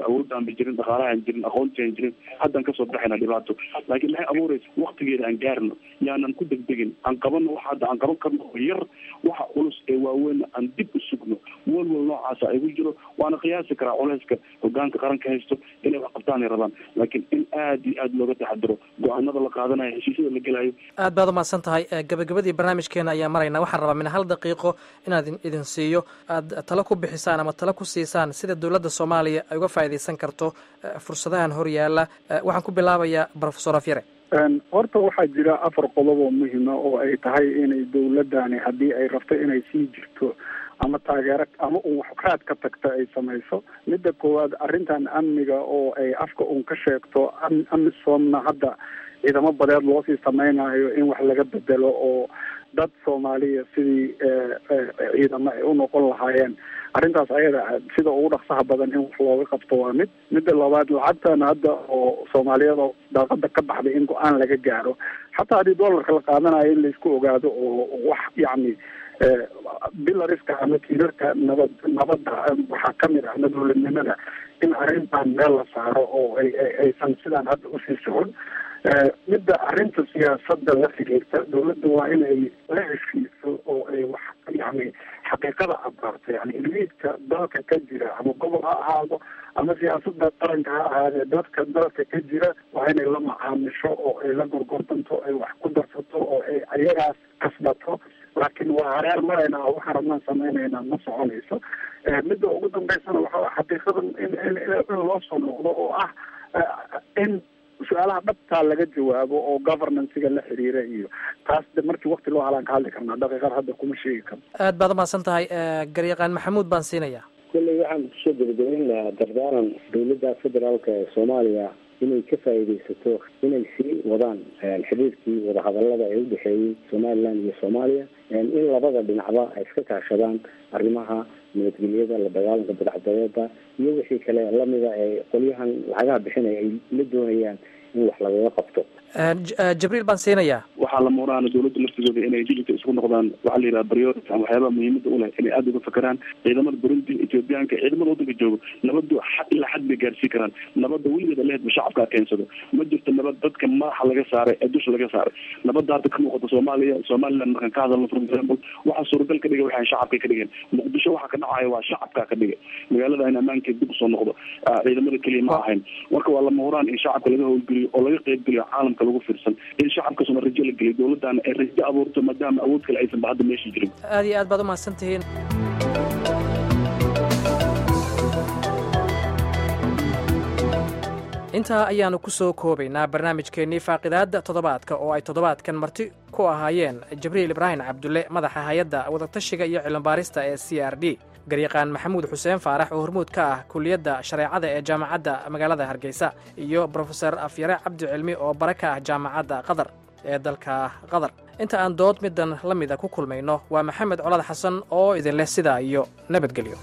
awood aan jirin dhaqaalaha aan jirin aqoonti aan jirin haddaan kasoo baxayna dhibaato laakiin maxay abuuraysa waqtigeeda aan gaarno yaanan ku degdegin aan qabano waxa hadda aan qaban karno oo yar waxa culus ee waaweyn aan dib u sugno walwal noocaasa ay ku jiro waana qiyaasi karaa culayska hogaanka qaranka haysto inay wax qabtaan ay rabaan laakiin in aad iyo aad looga taxadiro go-aanada la qaadanayo heshiisyada la gelayo aad baad umahadsan tahay gabagabadii barnaamijkeena ayaa maraynaa waxaan rabaa min hal daqiiqo inaad idin siiyo aad talo ku bixisaan ama talo ku siisaan sida dowladda soomaaliya ay uga faa'iidaysan karto fursadahan hor yaalla waxaan ku bilaabayaa professor afyare horta waxaa jira afar qodob oo muhiima oo ay tahay inay dowladani haddii ay rabto inay sii jirto ama taageero ama un waxraad ka tagta ay samayso midda koowaad arrintan amniga oo ay afka un ka sheegto amisomna hadda ciidamo badeed loosii samaynayo in wax laga bedelo oo dad soomaaliya sidii ciidamo ay u noqon lahaayeen arrintaas ayada sida ugu dhaqsaha badan in wax looga qabto waa mid midda labaad lacagtan hadda oo soomaaliyada daaqada ka baxday in go-aan laga gaaro xataa haddii doolarka la qaadanayo in laisku ogaado oo wax yacni bilariska ama tiirarka nabad nabadda waxaa kamid ah dowladnimada in arrintan meel la saaro oo ay aysan sidaan hadda usii socon midda arrinta siyaasada la xiriirta dowladda waa inay la heshiiso oo ay wax yani xaqiiqada abaarto yani ilmiidka dalka ka jira ama gobol ha ahaado ama siyaasada qaranka ha ahaadee dadka dalka ka jira waa inay la macaamisho oo ay la gorgortanto ay wax ku darsato oo ay ayagaas kasbato laakiin waa hareer marayna waxaan rabnaan samaynaynaa ma soconayso midda ugu dambeysana waxaa xaqiiqadan in in loo soo noqdo oo ah in su-aalaha dhabtaa laga jawaabo oo governancega la xiriira iyo taas de markii wakti loo halaan ka hadli karnaa daqiiqad hadda kuma sheegi karno aad baad umahadsan tahay garyaqaan maxamuud baan siinayaa kulley waxaan kusoo gabagabayn lahaa dardaaran dowladda federaalka ee soomaaliya inay ka faa'iidaysato inay sii wadaan xiriirkii wadahadalada ee udhexeeyey somaliland iyo soomaaliya in labada dhinacba ay iska kaashadaan arrimaha nabadgelyada la dagaalanka badacdadeeda iyo wixii kale lamida ee qolyahan lacagaha bixinaya ay la doonayaan in wax lagaga qabto jibriil baan siinayaa waxaa la muuraana dowladda laftigooda inay digita isku noqdaan waxaa la yidhaha priority ama waxyaabaha muhiimada u leh inay aada uga fakeraan ciidamada burundi ethoobiyaanka ciidamada waddanka joogo nabadu ilaa xad bay gaarsii karaan nabadda weligeeda lehed shacabkaa keensado ma jirto nabad dadka madaxa laga saaray ee dusha laga saaray nabadda hadda ka muuqata soomaaliya somaliland markaan ka hadalno for example waxaa suuragal ka dhigay waxay shacabka ka dhigeen muqdisho waxaa ka dhacaya waa shacabkaa ka dhigay magaalada in ammaankeed dib usoo noqdo ciidamada keliya ma ahayn marka waa la muuraan in shacabka laga howlgeliyo oo laga qeybgeliyo caalamka lagu fiirsan in shacabkaasuna rajo la geliyo dowladdaana ay rajo abuurto maadaama awood kale aysan ba hadda meesha jirin aad iyo aad baad umahadsan tihiin intaa ayaanu ku soo koobaynaa barnaamijkeennii faaqidaadda toddobaadka oo ay toddobaadkan marti ku ahaayeen jibriil ibraahim cabdulle madaxa hay-adda wadatashiga iyo cilmibaarista ee c r d garyaqaan maxamuud xuseen faarax oo hormuud ka ah kuliyadda shareecada ee jaamacadda magaalada hargeysa iyo brofeor afyare cabdi cilmi oo bare ka ah jaamacadda qatar ee dalka qatar inta aan dood middan la mida ku kulmayno waa maxamed colad xasan oo idin leh sidaa iyo nabadgelyo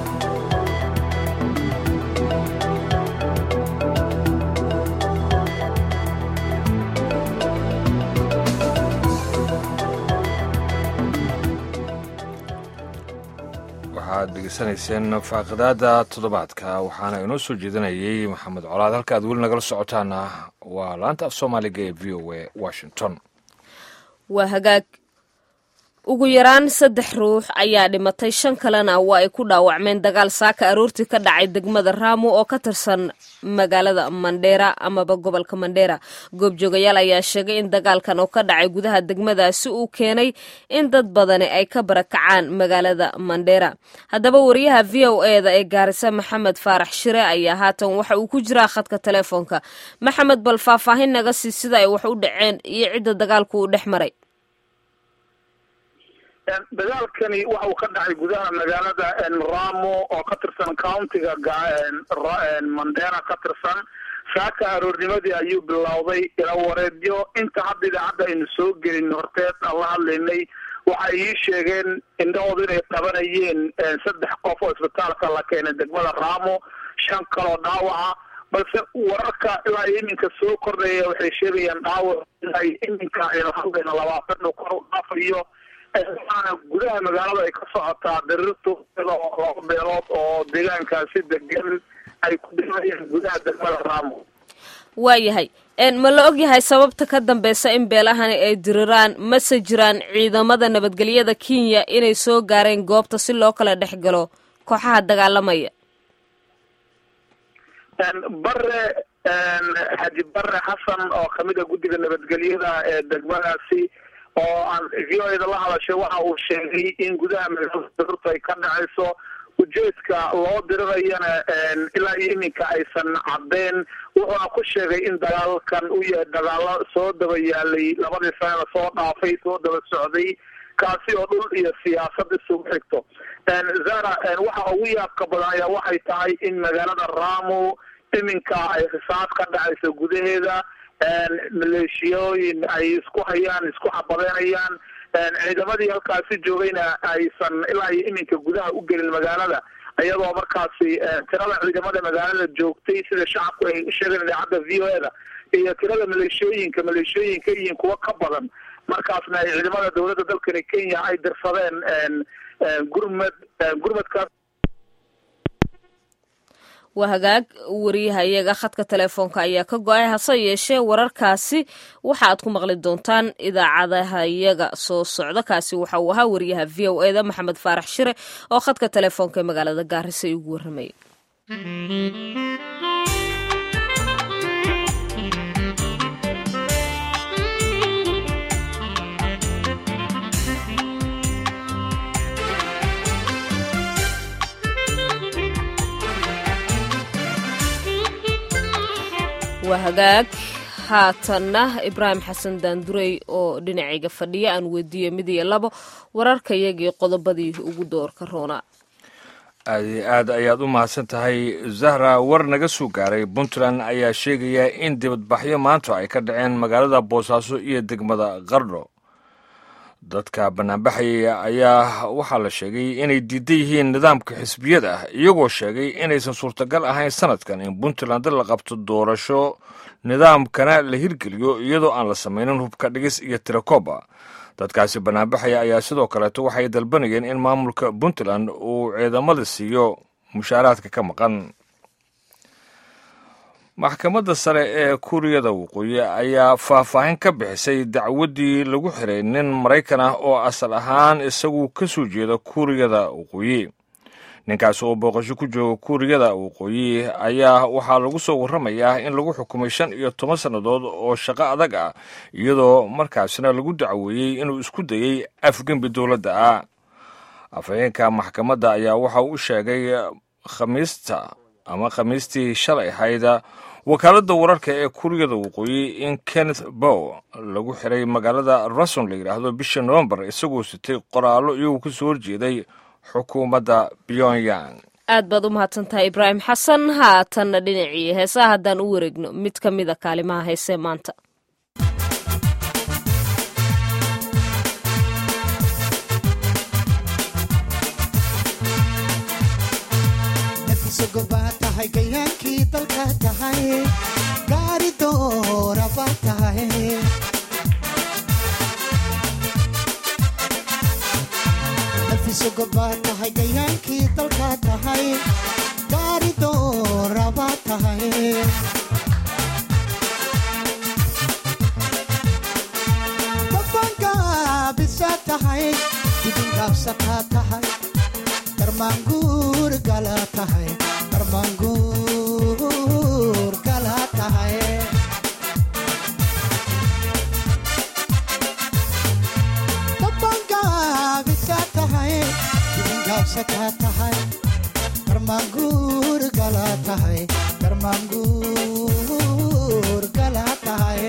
waxaad degeysanayseen faaqidaada toddobaadka waxaana inoo soo jeedinayay maxamed colaad halka aad weli nagala socotaana waa laanta af soomaaliga ee v o a washington waa hagaag ugu yaraan saddex ruux ayaa dhimatay shan kalena waa ay ku dhaawacmeen dagaal saaka aroortii ka dhacay degmada raamo oo ka tirsan magaalada mandheera amaba gobolka mandheera goobjoogayaal ayaa sheegay in dagaalkan oo ka dhacay gudaha degmadaasi uu keenay in dad badani ay ka barakacaan magaalada mandheera haddaba wariyaha v o eda ee gaarisa maxamed faarax shire ayaa haatan waxa uu ku jiraa khadka telefoonka maxamed bal faahfaahin naga sii sida ay wax u dhaceen iyo cidda dagaalku uu dhex maray dagaalkani waxa uu ka dhacay gudaha magaalada ramo oo ka tirsan countiga mandera ka tirsan saaka aroornimadii ayuu bilowday ila wareedyo inta hadda idaacadda aynu soo gelin horteed aan la hadlaynay waxay ii sheegeen indhahooda inay qabanayeen saddex qof oo isbitaalka la keenay degmada ramo shan kaloo dhaawaca balse wararka ilaa iminka soo kordhaya waxay sheegayaan dhaawac ilaa iminka aynu hadlayno labaatan kor u dhaafayo waxaana gudaha magaalada ay ka socotaa darirtu laba beelood oo deegaankaasi degan ay ku dhimayaan gudaha degmada raamo. waayahay ma la og yahay sababta ka dambeysa in beelahani ay diriraan mase jiraan ciidamada nabadgelyada Kenya inay soo gaareen goobta si loo kala dhex galo kooxaha dagaalamaya? bare Haji Bare Xasan oo kamid ah guddiga nabadgelyada ee degmadaasi oo aan V O A la hadashay waxa uu sheegay in gudaha magaalada ay ka dhacayso ujeedka loo dirirayana ilaa iminka aysan cadeen. wuxuuna ku sheegay in dagaalkan uu yahay dagaalo soo daba yaalay labadii sano soo dhaafay soo daba socday kaasi oo dhul iyo siyaasad isugu xigto. Zara waxa ugu yaabka badan ayaa waxay tahay in magaalada Raamo iminka ay xisaab ka dhacayso gudaheeda maleeshiyooyin ay isku hayaan isku xabadeynayaan ciidamadii halkaasi joogayna aysan ilaa iminka gudaha u gelin magaalada iyadoo markaasi tirada ciidamada magaalada joogtay sida shacabku ay sheegeen idaacadda V O A da iyo tirada maleeshiyooyinka maleeshiyooyinka iyo kuwa ka badan markaasna ay ciidamada dowladda dalkani Kenya ay dirsadeen gurmad gurmadkaas. waa hagaag wariyahayaga khadka telefoonka ayaa ka go-ay hase yeeshee wararkaasi waxa aad ku maqli doontaan idaacadahayaga soo socda. kaasi waxa uu ahaa wariyaha V O A da Maxamed Faarax Shire oo khadka telefoonka ee magaalada Gaarisa ugu warramay. waa hagaag haatanna Ibraahim Xasan Daandurey oo dhinacayga fadhiya aan weydiiyo mid iyo labo wararkayagii qodobadii ugu doorka roona. aad iyo aad ayaad u mahadsan tahay Zahra. war naga soo gaaray Puntland ayaa sheegaya in dibadbaxyo maanta ay ka dhaceen magaalada Boosaaso iyo degmada Qardho. dadka banaanbaxaya ayaa waxaa la sheegay inay diidan yihiin nidaamka xisbiyada ah iyagoo sheegay inaysan suurtagal ahayn sanadkan in Puntland la qabto doorasho nidaamkana la hirgeliyo iyadoo aan la samaynin hubka dhigis iyo tirakooba. dadkaasi banaanbaxaya ayaa sidoo kaleeto waxay dalbanayeen in maamulka Puntland uu ciidamada siiyo mushaaraadka ka maqan. maxkamadda sare ee Kuuriyada Waqooyi ayaa faahfaahin ka bixisay dacwadii lagu xiray nin Maraykan ah oo asal ahaan isagu ka soo jeeda Kuuriyada Waqooyi. ninkaas oo booqasho ku jooga Kuuriyada Waqooyi ayaa waxaa lagu soo warramayaa in lagu xukumay shan iyo toban sannadood oo shaqo adag ah iyadoo markaasna lagu dacweeyey inuu isku dayay afgembi dowladda ah. afhayeenka maxkamadda ayaa waxa uu sheegay khamiista ama khamiistii shalay hayda wakaaladda wararka ee Kuuriyada Waqooyi in Kenneth Bow lagu xiray magaalada Rason la yiraahdo bisha November isagoo sitay qoraallo iyagoo ka soo horjeeday xukuumadda Pyongyang. aad baad u mahadsantahay Ibraahim Xasan. haatanna dhinacii heesaha haddaan u wareegno mid ka mid a kaalimaha heesee maanta. tahay gayaankii dalka tahay gaari dooraba tahay nafiso goba tahay gayaankii dalka tahay gaari dooraba tahay dabanka bisa tahay dibingaabsataa tahay darmaanguur gala tahay darmaanguur gala tahay dabangaabisa tahay dibingaabsataa tahay darmaanguur gala tahay darmaanguur gala tahay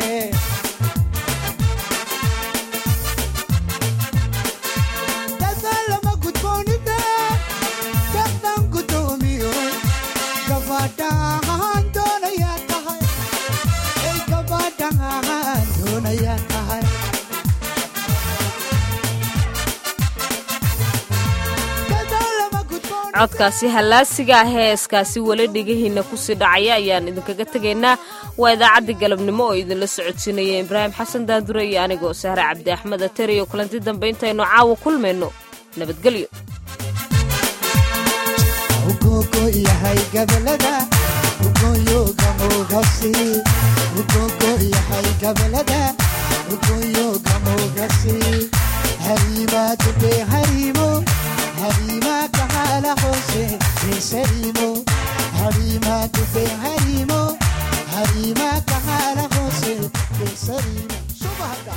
codkaasi halaasiga ah heeskaasi weli dhigihiina kusii dhacaya ayaan idinkaga tegaynaa. waa idaacaddii galabnimo oo idinla socodsiinaya Ibraahim Xasan Daandure iyo anigoo Sahra Cabdi Axmed Ateriyo kulanti dambe intaynu caawa kulmayno. nabadgelyo. ugogo yahay gabalada ugoyo gamogasi ugogo yahay gabalada ugoyo gamogasi harima tube harimo harima kahala hose sarimo harima tube harimo harima kahala hose sarimo subhada.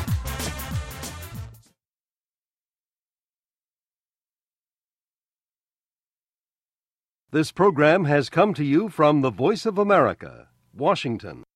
This program has come to you from the Voice of America, Washington.